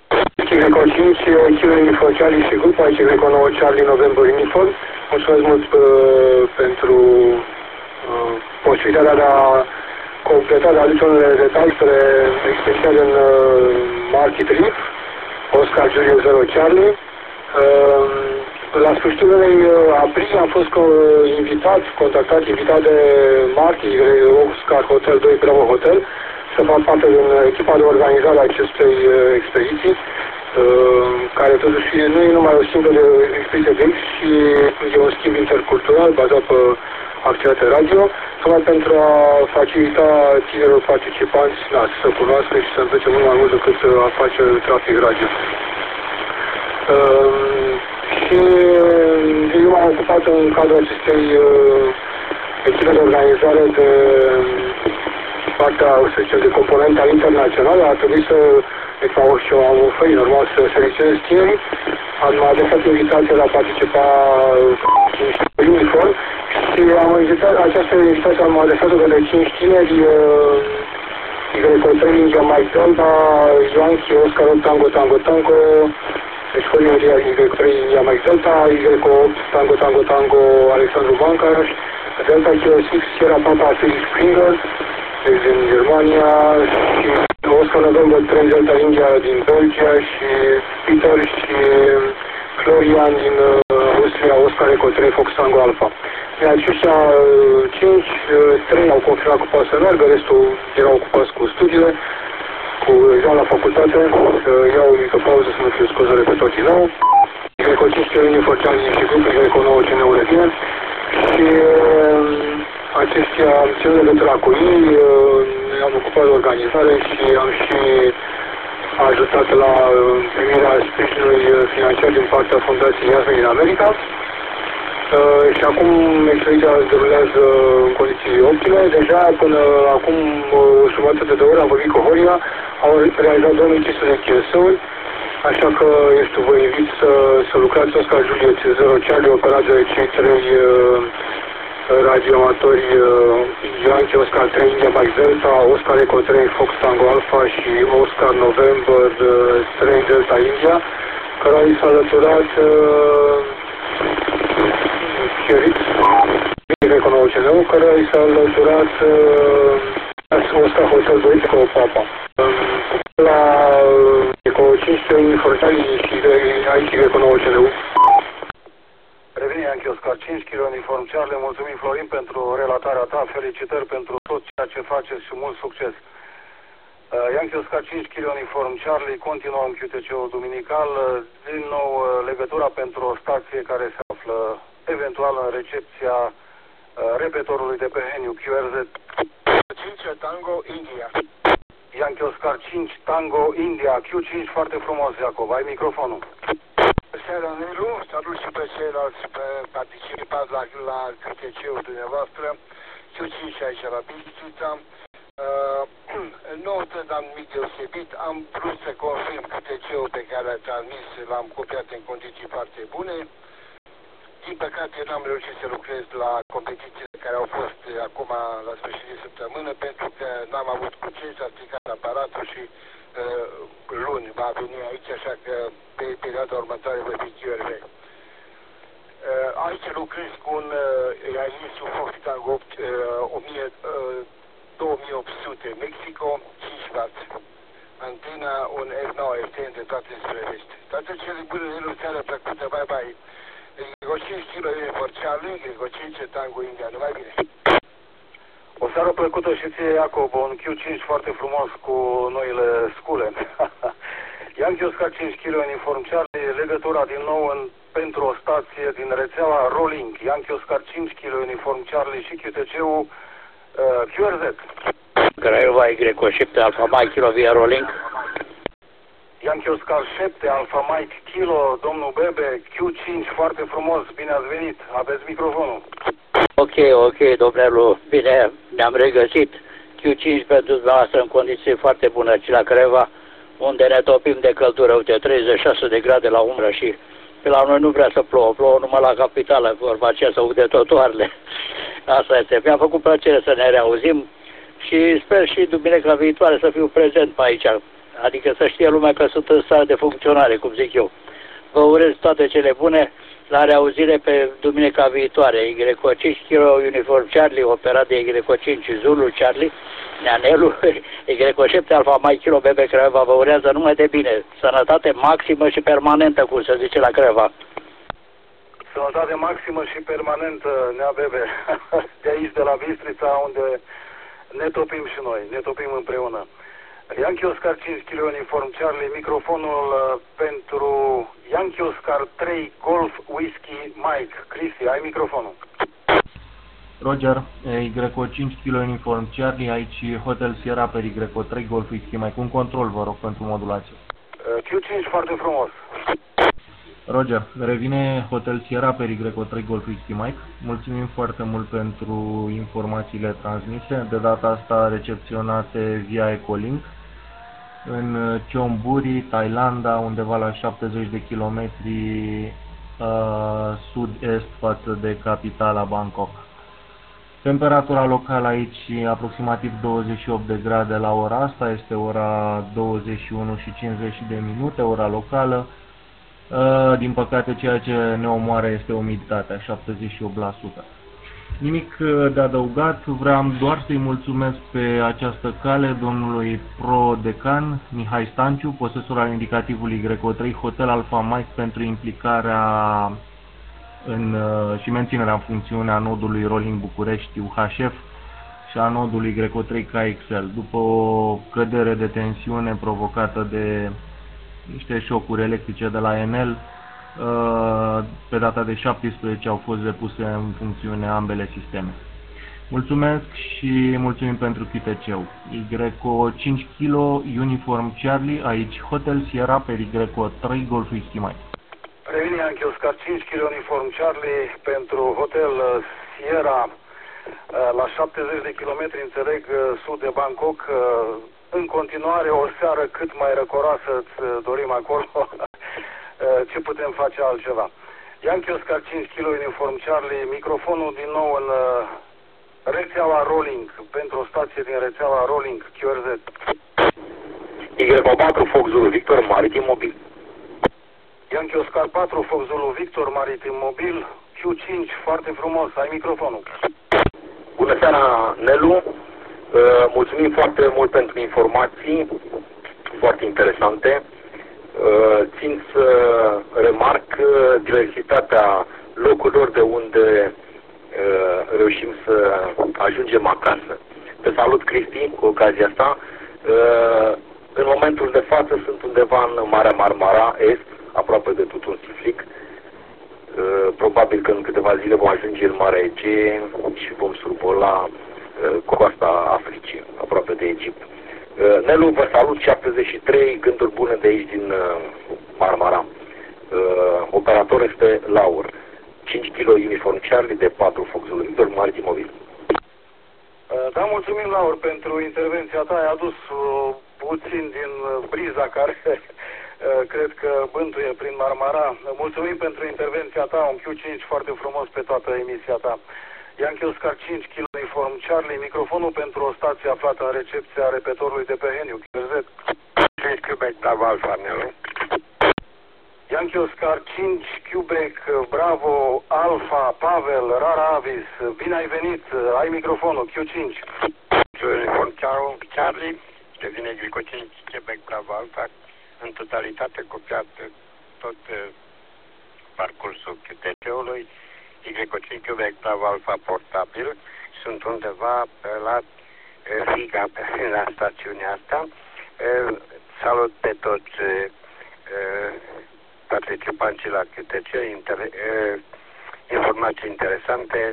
Y cinci Kilo Uniform Charlie și grup, aici Y nouă Charlie, November Uniform. Mulțumesc mult uh, pentru uh, posibilitatea de a completa, de a aduce unele detalii spre experiența din uh, Marchi Trip, Oscar Julio zero Charlie. Uh, la sfârșitul lunii aprilie am fost invitat, contactat, invitat de Marchi, Oscar Hotel doi Bravo Hotel, să să fac parte din echipa de organizare a acestei expediții, care totuși nu e numai o simplă de expediție de X, ci e un schimb intercultural bazat pe activitate radio, tocmai pentru a facilita tinerilor participanți na, să se cunoască și să învețe mult mai mult decât a face trafic radio. Uh, și eu m-am ocupat în cadrul acestei uh, echipe de organizare de partea, să zicem, de componenta internațională. A trebuit să, ca orice am oferit, normal, să selecționez tineri. Am adresat invitația la a participa în uniform și am invitat, această invitație am adresat-o de cinci tineri, Igor India, Mike Delta, Yankee, Oscar Tango Tango Tango, Școlia Igor India, Mike Delta, Igor opt, Tango Tango Tango, Alexandru Bancaș, Delta Kilo șase, Sierra Papa, Felix Springer, din Germania, și Oscar November trei Delta India din Belgia și Peter și Florian din uh, Austria, Oscar Eco trei Fox Tango Alpha. De aceștia cinci, trei au confirmat cu poate să meargă, restul erau ocupați cu studiile, cu examen la facultate, uh, iau o mică pauză să nu fiu scos de repetați din nou. Greco cinci Călini Forceani și grupul Greco nouă C N U revine și uh, aceștia am ținut legătura cu ei, uh, am ocupat de organizare și am și a ajutat la primirea sprijinului financiar din partea Fundației Iasmin din America. Uh, și acum expediția se derulează în condiții optime. Deja până acum o jumătate de oră am vorbit cu Horia, au realizat două mii cinci sute de chiesuri, așa că, eu știu, vă invit să, să lucrați Oscar Juliet zero Charlie, operat de cei trei uh, radioamatori uh, Yankee, Oscar trei India Mike Delta, Oscar Eco trei Fox Tango Alpha și Oscar November trei Delta India, care i s-a alăturat uh, Cherit, Greco nouă C N U, care i s-a alăturat uh, Oscar Hotel doi cu Papa. Uh, la Eco cinci Forțani și aici Greco nouă C N U. Revine Yankee Oscar cinci, Kilo Uniform Charlie, mulțumim Florin pentru relatarea ta, felicitări pentru tot ceea ce faceți și mult succes. Uh, Yankee Oscar cinci, Kilo Uniform Charlie, continuăm Q T C-ul duminical, uh, din nou uh, legătura pentru o stație care se află eventual în recepția uh, repetorului de pe Heniu Q R Z. cinci Tango India. Yankee Oscar cinci, Tango India, Q cinci, foarte frumos, Iacob, ai microfonul. Seara, Nelu, salut și pe ceilalți participați la, la Q T C-ul dumneavoastră, Q cinci aici la Bistrița. Uh, nu am nimic deosebit, am vrut să confirm Q T C-ul pe care l-a transmis, l-am copiat în condiții foarte bune. Din păcate n-am reușit să lucrez la competițiile care au fost acum la sfârșit de săptămână, pentru că n-am avut cu ce, s-a stricat aparatul și uh, luni va veni aici, așa că pe perioada următoare voi fi Q R V. Uh, aici lucrez cu un uh, Aisu Fox Tango opt, uh, două mii opt sute Mexico, cinci wați. Antena, un F nouă F T N de toate spre vest. Toate cele bune, Nelu, seara plăcută, bye bye. Greco cinci Kilo Uniform Charlie, Greco cinci Tango India, numai bine. O seară plăcută și ție, Iacob, un Q cinci foarte frumos cu noile scule. Yankee Oscar cinci Kilo Uniform Charlie, legătura din nou în, pentru o stație din rețeaua Rolling. Yankee Oscar cinci Kilo Uniform Charlie și Q T C-ul uh, Q R Z. Craiova, Greco șapte Alpha Mike Kilo via Rolling. Yankee Oscar șapte Alpha Mike Kilo, domnul Bebe, Q cinci, foarte frumos, bine ați venit, aveți microfonul. Ok, ok, domnule, bine, ne-am regăsit. Q cinci pentru dumneavoastră în condiții foarte bune, aici la Craiova, unde ne topim de căldură, uite, treizeci și șase de grade la umbră și pe la noi nu vrea să plouă, plouă numai la capitală, vorba aceea să ude totoarele. Asta este, mi-a făcut plăcere să ne reauzim și sper și duminica viitoare să fiu prezent pe aici. Adică să știe lumea că sunt în stare de funcționare, cum zic eu. Vă urez toate cele bune, la reauzire pe duminica viitoare. Greco cinci Kilo Uniform Charlie, operat de Greco cinci Zulu Charlie, Neanelu, Greco șapte Alpha Mike Kilo Bebe Craiova, vă urează numai de bine. Sănătate maximă și permanentă, cum se zice la Craiova. Sănătate maximă și permanentă, Nea Bebe, de aici, de la Bistrița, unde Ne topim și noi, ne topim împreună. Yankee Oscar cinci kilo uniform Charlie, microfonul uh, pentru Yankee Oscar trei Golf Whiskey Mike. Cristi, ai microfonul. Roger, Y O cinci kilo uniform Charlie, aici Hotel Sierra pe Y O trei Golf Whiskey Mike. Un control, vă rog, pentru modulație. Uh, Q cinci, foarte frumos. Roger, revine Hotel Sierra pe Y O trei Golf Whiskey Mike. Mulțumim foarte mult pentru informațiile transmise, de data asta recepționate via Ecolink în Chonburi, Thailanda, undeva la șaptezeci de kilometri uh, sud-est față de capitala Bangkok. Temperatura locală aici aproximativ douăzeci și opt de grade la ora asta, este ora douăzeci și unu și cincizeci de minute, ora locală. Din păcate, ceea ce ne omoară este umiditatea, șaptezeci și opt la sută. Nimic de adăugat, vreau doar să-i mulțumesc pe această cale domnului pro-decan Mihai Stanciu, posesor al indicativului Y O trei Hotel Alpha Mike, pentru implicarea în, și menținerea în funcțiune a nodului Rolling București U H F și a nodului Y O trei K X L. După o cădere de tensiune provocată de niște șocuri electrice de la Enel, pe data de șaptesprezece au fost repuse în funcțiune ambele sisteme. Mulțumesc și mulțumim pentru Q T C-ul. Y O cinci kilo Uniform Charlie, aici Hotel Sierra pe Y O trei Golf Whiskey Mike. Revine Yankee Oscar cinci kilo Uniform Charlie pentru Hotel Sierra la șaptezeci de kilometri, înțeleg, sud de Bangkok. În continuare, o seară cât mai răcoroasă îți dorim acolo. Ce putem face altceva? Yankee Oscar cinci kilo Uniform Charlie, microfonul din nou în rețeaua Rolling, pentru o stație din rețeaua Rolling, Q R Z. Y O patru Fox Zulu Victor, Maritim Mobil. Yankee Oscar patru Fox Zulu Victor, Maritim Mobil, Q cinci, foarte frumos, ai microfonul. Bună seara, Nelu. Mulțumim foarte mult pentru informații foarte interesante. Țin să remarc diversitatea locurilor de unde reușim să ajungem acasă. Te salut, Cristi, cu ocazia asta. În momentul de față sunt undeva în Marea Marmara Est, aproape de Tutun Siflic. Probabil că în câteva zile vom ajunge în Marea Egee și vom survola coasta Africii, aproape de Egipt. Nelu, vă salut, șaptezeci și trei, gânduri bune de aici din Marmara. Operator este Laur. cinci kilo Uniform Charlie de patru Fox Zulu Victor, Maritim Mobil. Da, mulțumim, Laur, pentru intervenția ta. Ai adus uh, puțin din briza care cred că bântuie prin Marmara. Mulțumim pentru intervenția ta, un Q cinci foarte frumos pe toată emisia ta. Yankee Oscar cinci kilo Uniform Charlie, microfonul pentru o stație aflată în recepția repetorului de pe Heniu, Q R Z. cinci Quebec, Bravo Alfa, Nelu. Yankee Oscar cinci Quebec, Bravo Alfa, Pavel, Rara Avis, bine ai venit, ai microfonul, Q cinci. Uniform Charlie, devine Y O cinci Quebec, Bravo Alfa, în totalitate copiat tot parcursul Q T C-ului. Y O cinci Quebec, Bravo Alfa portabil, sunt undeva pe la Riga, la stațiunea asta. Salut pe toți participanții la Q T C, inter, informații interesante,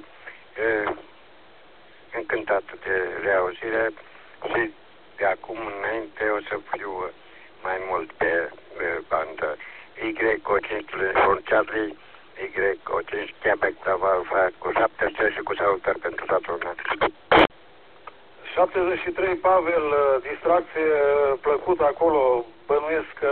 încântat de reauzire și de acum înainte o să fiu mai mult pe bandă. Y O cinci Uniform Charlie, Y O cinci Quebec, Bravo Alfa, cu șaptezeci și trei și cu salutări pentru toată lumea. șaptezeci și trei, Pavel, distracție plăcută acolo, bănuiesc că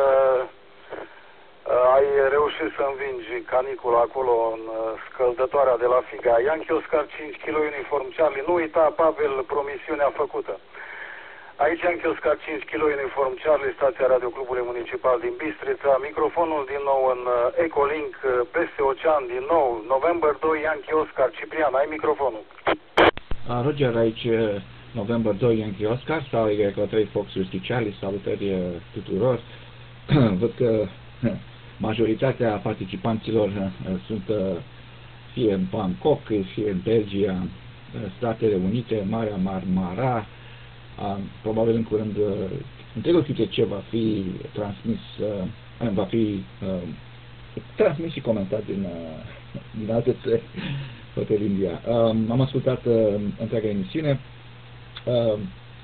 ai reușit să învingi canicula acolo în scăldătoarea de la Figa. Yankee Oscar cinci kilo Uniform Charlie, nu uita, Pavel, promisiunea făcută. Aici Yankee Oscar cinci kilo Uniform Charlie, stația Radioclubului Municipal din Bistrița, microfonul din nou în Ecolink, peste ocean din nou, November doi, Yankee Oscar, Ciprian, ai microfonul. Roger, aici November doi, Yankee Oscar, sau Y O trei Fox Whiskey Charlie, salutări tuturor. Văd că majoritatea participanților sunt fie în Bangkok, fie în Belgia, Statele Unite, Marea Marmara, uh, probabil în curând uh, întregul Q T C va fi transmis, uh, va fi uh, transmis și comentat din, uh, din alte țări, Hotel India. Uh, am ascultat uh, întreaga emisiune uh,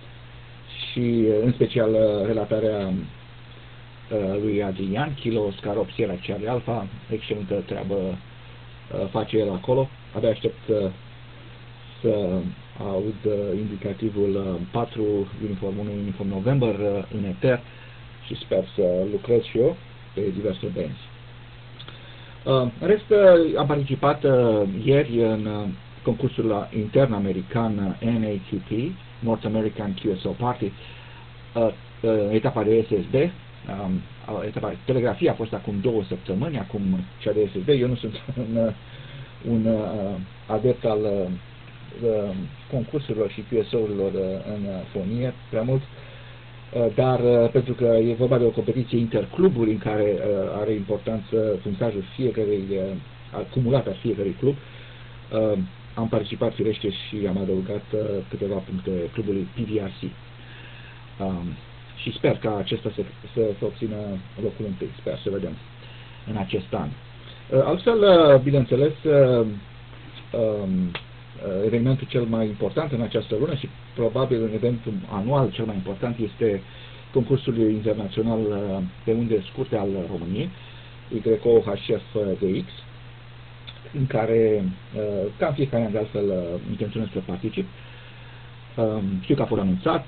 și uh, în special uh, relatarea uh, lui Adrian, Kilo Oscar opt Sierra Charlie Alpha, excelentă treabă uh, face el acolo. Abia aștept uh, să aud uh, indicativul uh, patru, Uniform unu, Uniform November uh, în eter și sper să lucrez și eu pe diverse benzi. Uh, în rest, uh, am participat uh, ieri în uh, concursul intern american uh, N A Q P, North American Q S O Party, uh, uh, etapa de S S B. Um, etapa, telegrafia a fost acum două săptămâni, acum cea de S S B. Eu nu sunt un, uh, un uh, adept al uh, uh, concursurilor și Q S O-urilor uh, în uh, fonie prea mult, uh, dar uh, pentru că e vorba de o competiție intercluburi în care uh, are importanță punctajul fiecărui, uh, acumulat a fiecărui club, uh, am participat firește și am adăugat uh, câteva puncte clubului P V R C. Um, și sper ca acesta să, să, să obțină locul întâi, sper să vedem în acest an. Uh, altfel, uh, bineînțeles, uh, um, evenimentul cel mai important în această lună și probabil un eventul anual cel mai important este concursul internațional pe unde scurte al României, Y O H F D X, în care, ca în fiecare an de altfel, intenționez să particip. Știu că a fost anunțat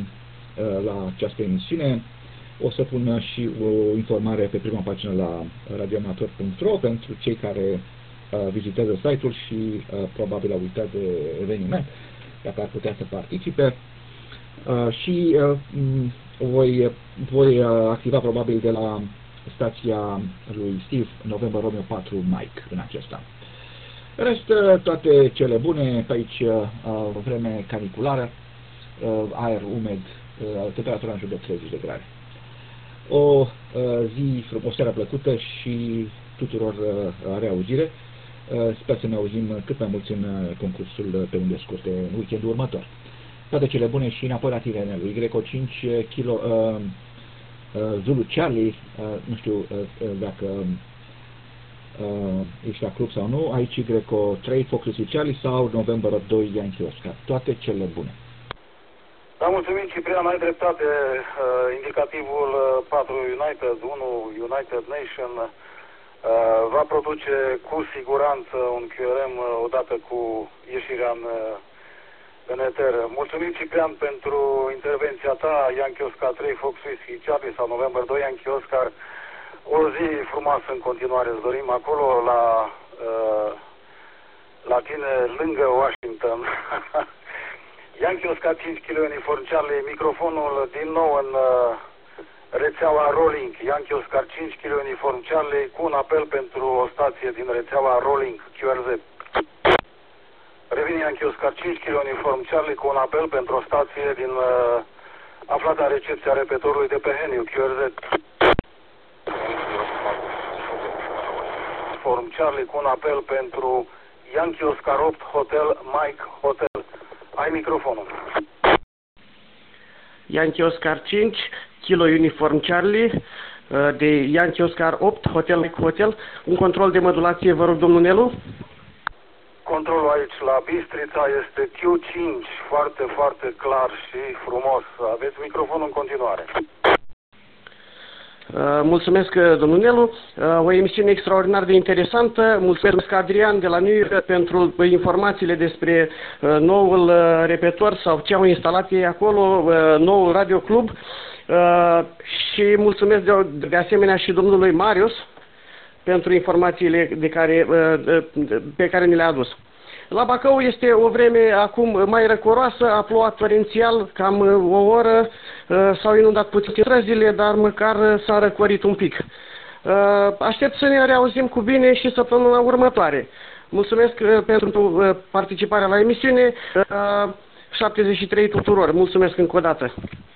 la această emisiune. O să pun și o informare pe prima pagină la radioamator punct ro pentru cei care vizitează site-ul și uh, probabil au uitat de eveniment, dacă ar putea să participe. Uh, și uh, voi, voi uh, activa probabil de la stația lui Steve November Romeo patru Mike în acest an. În rest, uh, toate cele bune, pe aici uh, vreme caniculară, uh, aer umed, uh, temperatura în jur de treizeci de grade. O uh, zi, o seară plăcută și tuturor uh, reauzire. Sper să ne auzim cât mai mulți în concursul pe unde scurte în weekendul următor. Toate cele bune și înapoi la Tirenelu. Y O cinci Kilo uh, uh, Zulu Charlie, uh, nu știu uh, dacă uh, ești la club sau nu, aici Y O trei Fox Charlie sau November doi Yankee Oscar. Toate cele bune. Da, mulțumim, Ciprian, ai dreptate. Uh, indicativul patru United, unu United Nation, Uh, va produce cu siguranță un Q R M uh, odată cu ieșirea în, uh, în eter. Mulțumim, Ciprian, pentru intervenția ta. Yankee Oscar trei Fox Whiskey Charlie sau November doi Yankee Oscar. O zi frumoasă în continuare îți dorim acolo la, uh, la tine lângă Washington. Yankee Oscar cinci Kilo Uniform Charlie, microfonul din nou în uh, rețeaua Rolling, Yankee Oscar cinci Kilo Uniform Charlie, cu un apel pentru o stație din rețeaua Rolling Q R Z. Revine Yankee Oscar cinci Kilo Uniform Charlie cu un apel pentru o stație din uh, aflată în recepția repetorului de pe Heniu Q R Z. Uniform Charlie cu un apel pentru Yankee Oscar opt Hotel Mike Hotel. Ai microfonul. Yankee Oscar cinci Kilo Uniform Charlie, de Yankee Oscar opt, Hotel Hotel. Un control de modulație, vă rog, domnul Nelu. Controlul aici la Bistrița este Q cinci, foarte, foarte clar și frumos. Aveți microfonul în continuare. Mulțumesc, domnul Nelu. O emisiune extraordinar de interesantă. Mulțumesc, Adrian, de la New York, pentru informațiile despre noul repetor sau ce au instalat ei acolo, noul radioclub. Uh, și mulțumesc de, de asemenea și domnului Marius pentru informațiile de care, uh, pe care ni le-a adus. La Bacău este o vreme acum mai răcoroasă, a plouat torențial, cam o oră, uh, s-au inundat puțin străzile, dar măcar s-a răcorit un pic. Uh, aștept să ne reauzim cu bine și săptămâna următoare. Mulțumesc uh, pentru uh, participarea la emisiune, uh, șaptezeci și trei tuturor. Mulțumesc încă o dată.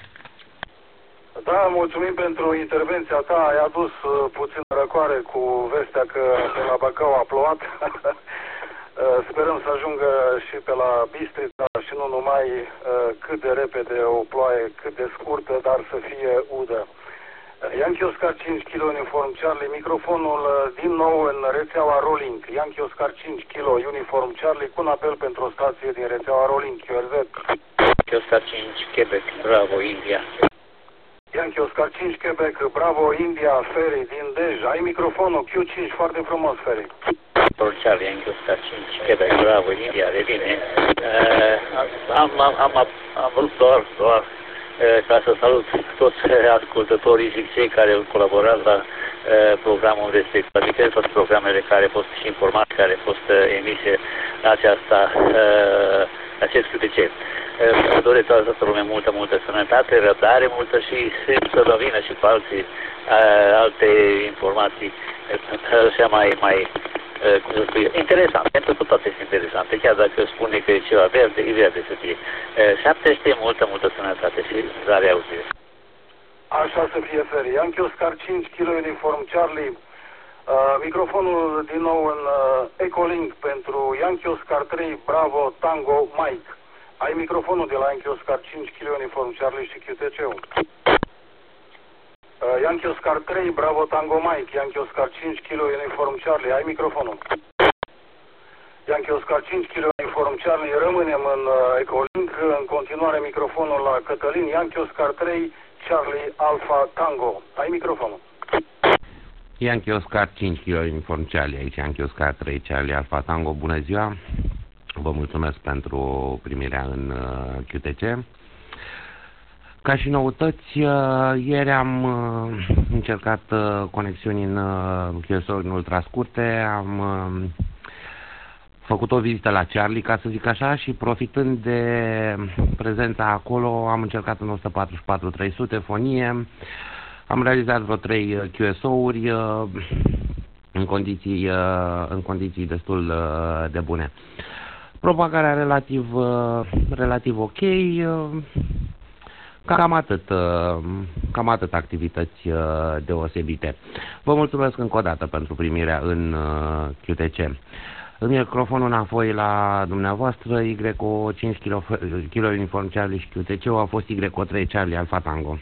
Da, mulțumim pentru intervenția ta. Ai adus uh, puțin răcoare cu vestea că de la Bacău a plouat. Sperăm să ajungă și pe la Bistrița și nu numai cât de repede o ploaie, cât de scurtă, dar să fie udă. Yankee Oscar cinci kilo Uniform Charlie, microfonul din nou în rețeaua Rolling. Yankee Oscar cinci kilo Uniform Charlie cu un apel pentru o stație din rețeaua Rolling Q R Z. Yankee Oscar cinci Quebec, Bravo, India. Yankee Oscar cinci Quebec, Bravo, India, Ferry din Dej. Ai microfonul Q cinci, foarte frumos, Ferry. Charlie, Yankee Oscar cinci Quebec, Bravo, India, revine. Uh, am, am, am, am vrut doar, doar ca să salut toți ascultătorii și cei care au colaborat la uh, programul respectiv, adică toate programele care au fost și informați, care au fost uh, emise la aceasta, uh, acest Q T C. Uh, doresc toată lumea multă, multă sănătate, răbdare multă și să vă vină și cu alții, uh, alte informații uh, așa mai, mai uh, cum să spui, interesant, pentru că toate sunt interesante, chiar dacă spune că e ceva verde, e verde să fie. șaptesprezece, multă, multă sănătate și la reauzire. Așa să fie, Ferry. Yankee Oscar cinci kilo Uniform Charlie. Uh, microfonul din nou în uh, Ecolink pentru Yankee Oscar trei Bravo Tango Mike. Ai microfonul de la Yankee Oscar cinci kilo Uniform Charlie și Q T C-ul. Uh, Yankee Oscar trei Bravo Tango Mike, Yankee Oscar cinci kilo Uniform Charlie. Ai microfonul. Yankee Oscar cinci kilo Uniform Charlie, rămânem în uh, Ecolink, în continuare microfonul la Cătălin, Yankee Oscar trei Charlie Alpha Tango. Ai microfonul. Yankee Oscar cinci kilo Uniform Charlie, aici Yankee Oscar trei Charlie Alpha Tango, bună ziua! Vă mulțumesc pentru primirea în uh, Q T C. Ca și noutăți, uh, ieri am uh, încercat uh, conexiuni în uh, Q S O-uri în ultrascurte, am uh, făcut o vizită la Charlie, ca să zic așa, și profitând de prezența acolo, am încercat în o sută patruzeci și patru trei sute fonie, am realizat vreo trei Q S O-uri în condiții, în condiții destul de bune. Propagarea relativ, relativ ok, cam atât, cam atât activități deosebite. Vă mulțumesc încă o dată pentru primirea în Q T C. Microfonul înapoi la dumneavoastră, Y O cinci kilo Uniform Charlie și Q T C-ul a fost Y O trei Charlie Alpha Tango.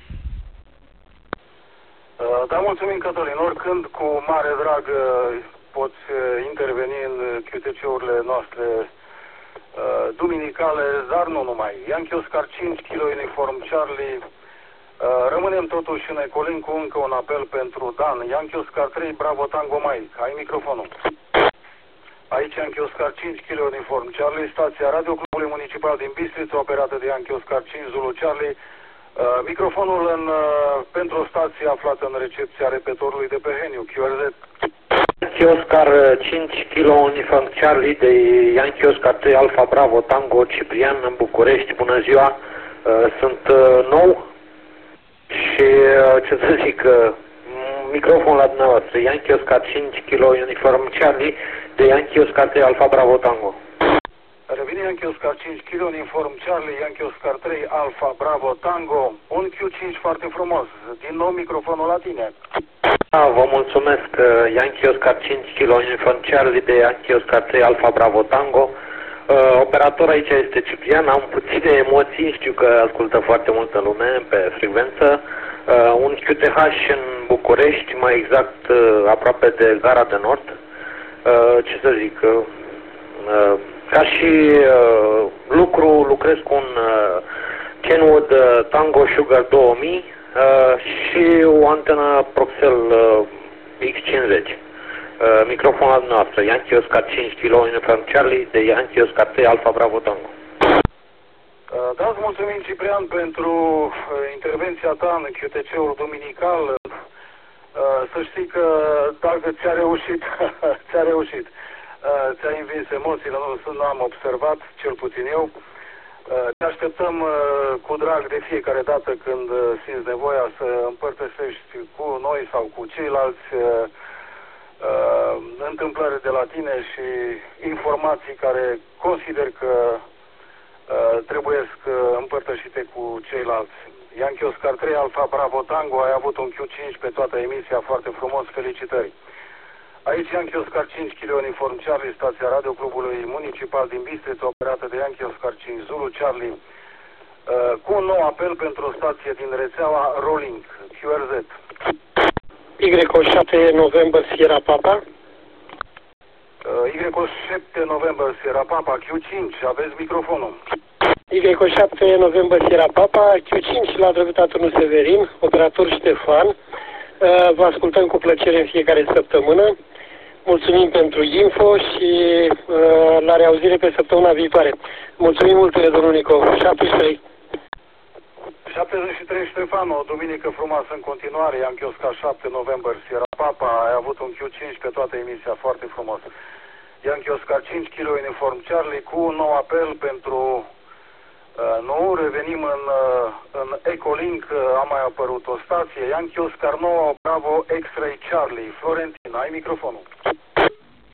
Da, mulțumim, Cătălin. Oricând, cu mare drag, poți interveni în Q T C-urile noastre duminicale, dar nu numai. Yankee Oscar cinci kilo Uniform Charlie. Rămânem totuși în Ecolin cu încă un apel pentru Dan. Yankee Oscar trei Bravo Tango Mike. Ai microfonul. Aici Yankee Oscar cinci kilo Uniform Charlie, stația Radio Clubului Municipal din Bistrița, operată de Yankee Oscar cinci Zulu Charlie. Uh, microfonul în, uh, pentru o stație aflată în recepția repetorului de pe Heniu, Q R Z. Yankee Oscar cinci kilo Uniform Charlie de Yankee Oscar trei Alpha Bravo Tango Ciprian în București, bună ziua. Uh, sunt uh, nou și uh, ce să zic, uh, microfonul la dumneavoastră, Yankee Oscar cinci kilo Uniform Charlie de Yankee Oscar trei Alpha Bravo Tango. Revine Yankee Oscar cinci kilo Uniform Charlie, Yankee Oscar trei Alpha Bravo Tango, un Q cinci foarte frumos. Din nou microfonul la tine. Da, vă mulțumesc. Yankee Oscar cinci kilo Uniform Charlie de Yankee Oscar trei Alpha Bravo Tango. Uh, operator aici este Ciprian, am puține emoții, știu că ascultă foarte multă lume pe frecvență. Uh, un Q T H în București, mai exact uh, aproape de Gara de Nord. Uh, ce să zic, uh, uh, ca și uh, lucru, lucrez cu un uh, Kenwood uh, Tango Sugar două mii uh, și o antenă Proxel uh, X cincizeci. Uh, microfonul dumneavoastră, Yankee Oscar cinci kilo Uniform Charlie de Yankee Oscar trei Alpha Bravo Tango. Uh, da, îți mulțumim, Ciprian, pentru uh, intervenția ta în Q T C-ul duminical. Uh, să știi că dacă ți-a reușit, ți-a reușit. Uh, ți-a învins emoțiile, nu, nu am observat, cel puțin eu. Uh, te așteptăm uh, cu drag de fiecare dată când uh, simți nevoia să împărtășești cu noi sau cu ceilalți uh, uh, întâmplări de la tine și informații care consider că uh, trebuie să împărtășite cu ceilalți. Yankee Oscar trei Alpha Bravo Tango, ai avut un Q cinci pe toată emisia, foarte frumos, felicitări. Aici Yankee Oscar cinci kilo uniform Charlie, stația radio clubului municipal din Bistrița, operată de Yankee Oscar cinci Zulu Charlie, uh, cu un nou apel pentru o stație din rețeaua Rolling, Q R Z. Y șapte November Sierra Papa. Uh, Y șapte November Sierra Papa, Q cinci, aveți microfonul. Y șapte November Sierra Papa, Q cinci la dreptul turnul Severin, operator Ștefan. Uh, vă ascultăm cu plăcere în fiecare săptămână. Mulțumim pentru info și uh, la reauzire pe săptămâna viitoare. Mulțumim mult, domnul Nico. șaptezeci și trei. șaptezeci și trei Ștefano, duminică frumoasă în continuare, Yankee Oscar șapte November Sierra Papa, ai avut un Q cinci pe toată emisia, foarte frumos. Yankee Oscar cinci kilo uniform Charlie, cu un nou apel pentru... Uh, nu, revenim în, uh, în Ecolink, uh, a mai apărut o stație, Yankee Oscar nouă Bravo X-Ray Charlie. Florentin, ai microfonul. Uh,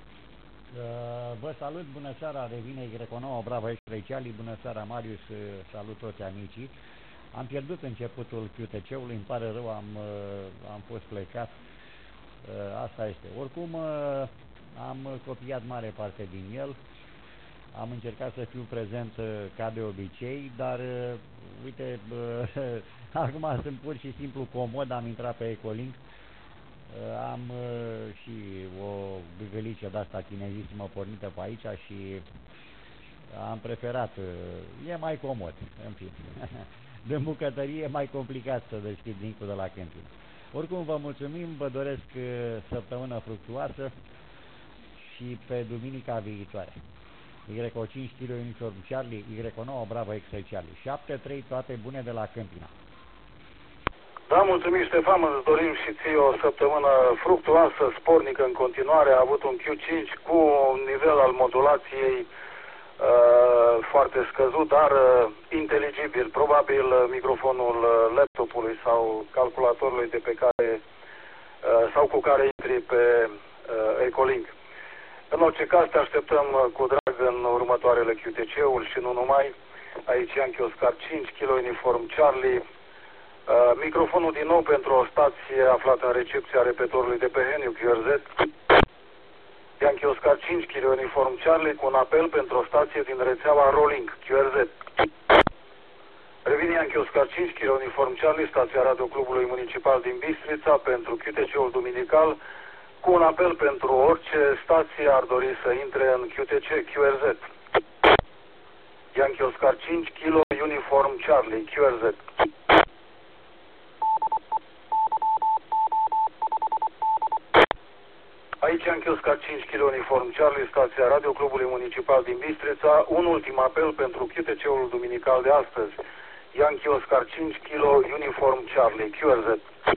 vă salut, bună seara, revine Y nouă Bravo X-Ray Charlie, bună seara Marius, salut toți amicii. Am pierdut începutul Q T C-ului, îmi pare rău, am, uh, am fost plecat, uh, asta este. Oricum, uh, am copiat mare parte din el. Am încercat să fiu prezent uh, ca de obicei, dar uh, uite, uh, acum sunt pur și simplu comod, am intrat pe Ecolink, uh, am uh, și o gâgăliță de-asta chinezisimă pornită pe aici și am preferat, uh, e mai comod, în fine. De bucătărie e mai complicat să deschizi linkul de la camping. Oricum vă mulțumim, vă doresc uh, săptămână fructuoasă și pe duminica viitoare. Y cinci kilo uniform Charlie, Y nouă Bravo X-Ray Charlie. șapte trei, toate bune de la Câmpina. Da, mulțumim Ștefan, îți dorim și ție o săptămână fructuoasă, spornică în continuare. A avut un Q cinci cu un nivel al modulației uh, foarte scăzut, dar uh, inteligibil. Probabil uh, microfonul uh, laptopului sau calculatorului de pe care uh, sau cu care intri pe uh, Ecolink. În orice caz te așteptăm cu drag în următoarele Q T C-uri și nu numai. Aici Yankee Oscar cinci kilo uniform Charlie. Uh, microfonul din nou pentru o stație aflată în recepția repetorului de pe Heniu Q R Z. Yankee Oscar cinci kilo uniform Charlie cu un apel pentru o stație din rețeaua Rolling Q R Z. Revine Yankee Oscar cinci kilo uniform Charlie, stația radio clubului municipal din Bistrița pentru Q T C-ul duminical, cu un apel pentru orice stație ar dori să intre în Q T C Q R Z. Yankee Oscar cinci kilo uniform Charlie Q R Z. Aici Yankee Oscar cinci kilo uniform Charlie, stația radio clubului municipal din Bistrița, un ultim apel pentru Q T C-ul duminical de astăzi. Yankee Oscar cinci kilo uniform Charlie Q R Z.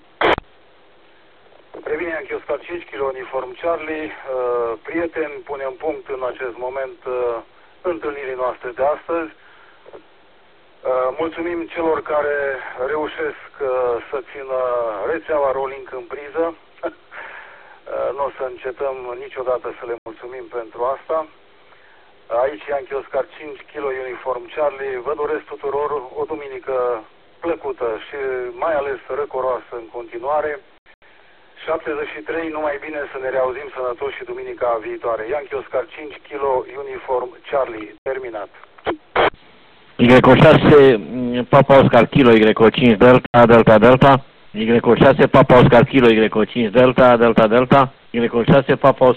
Revine Yankee Oscar cinci kilo uniform Charlie. Uh, prieteni, punem punct în acest moment uh, întâlnirii noastre de astăzi. Uh, mulțumim celor care reușesc uh, să țină rețeaua Rolling în priză. uh, nu o să încetăm niciodată să le mulțumim pentru asta. Uh, aici Yankee Oscar cinci kilo uniform Charlie. Vă doresc tuturor o duminică plăcută și mai ales răcoroasă în continuare. șaptezeci și trei, numai bine, să ne reauzim sănătoși și duminica viitoare. Yankee Oscar cinci kilo uniform Charlie. Terminat. Y șase Papa Oscar kilo Y cinci Delta Delta Delta. Y șase Papa Oscar kilo Y cinci Delta Delta Delta. Y șase Papa Oscar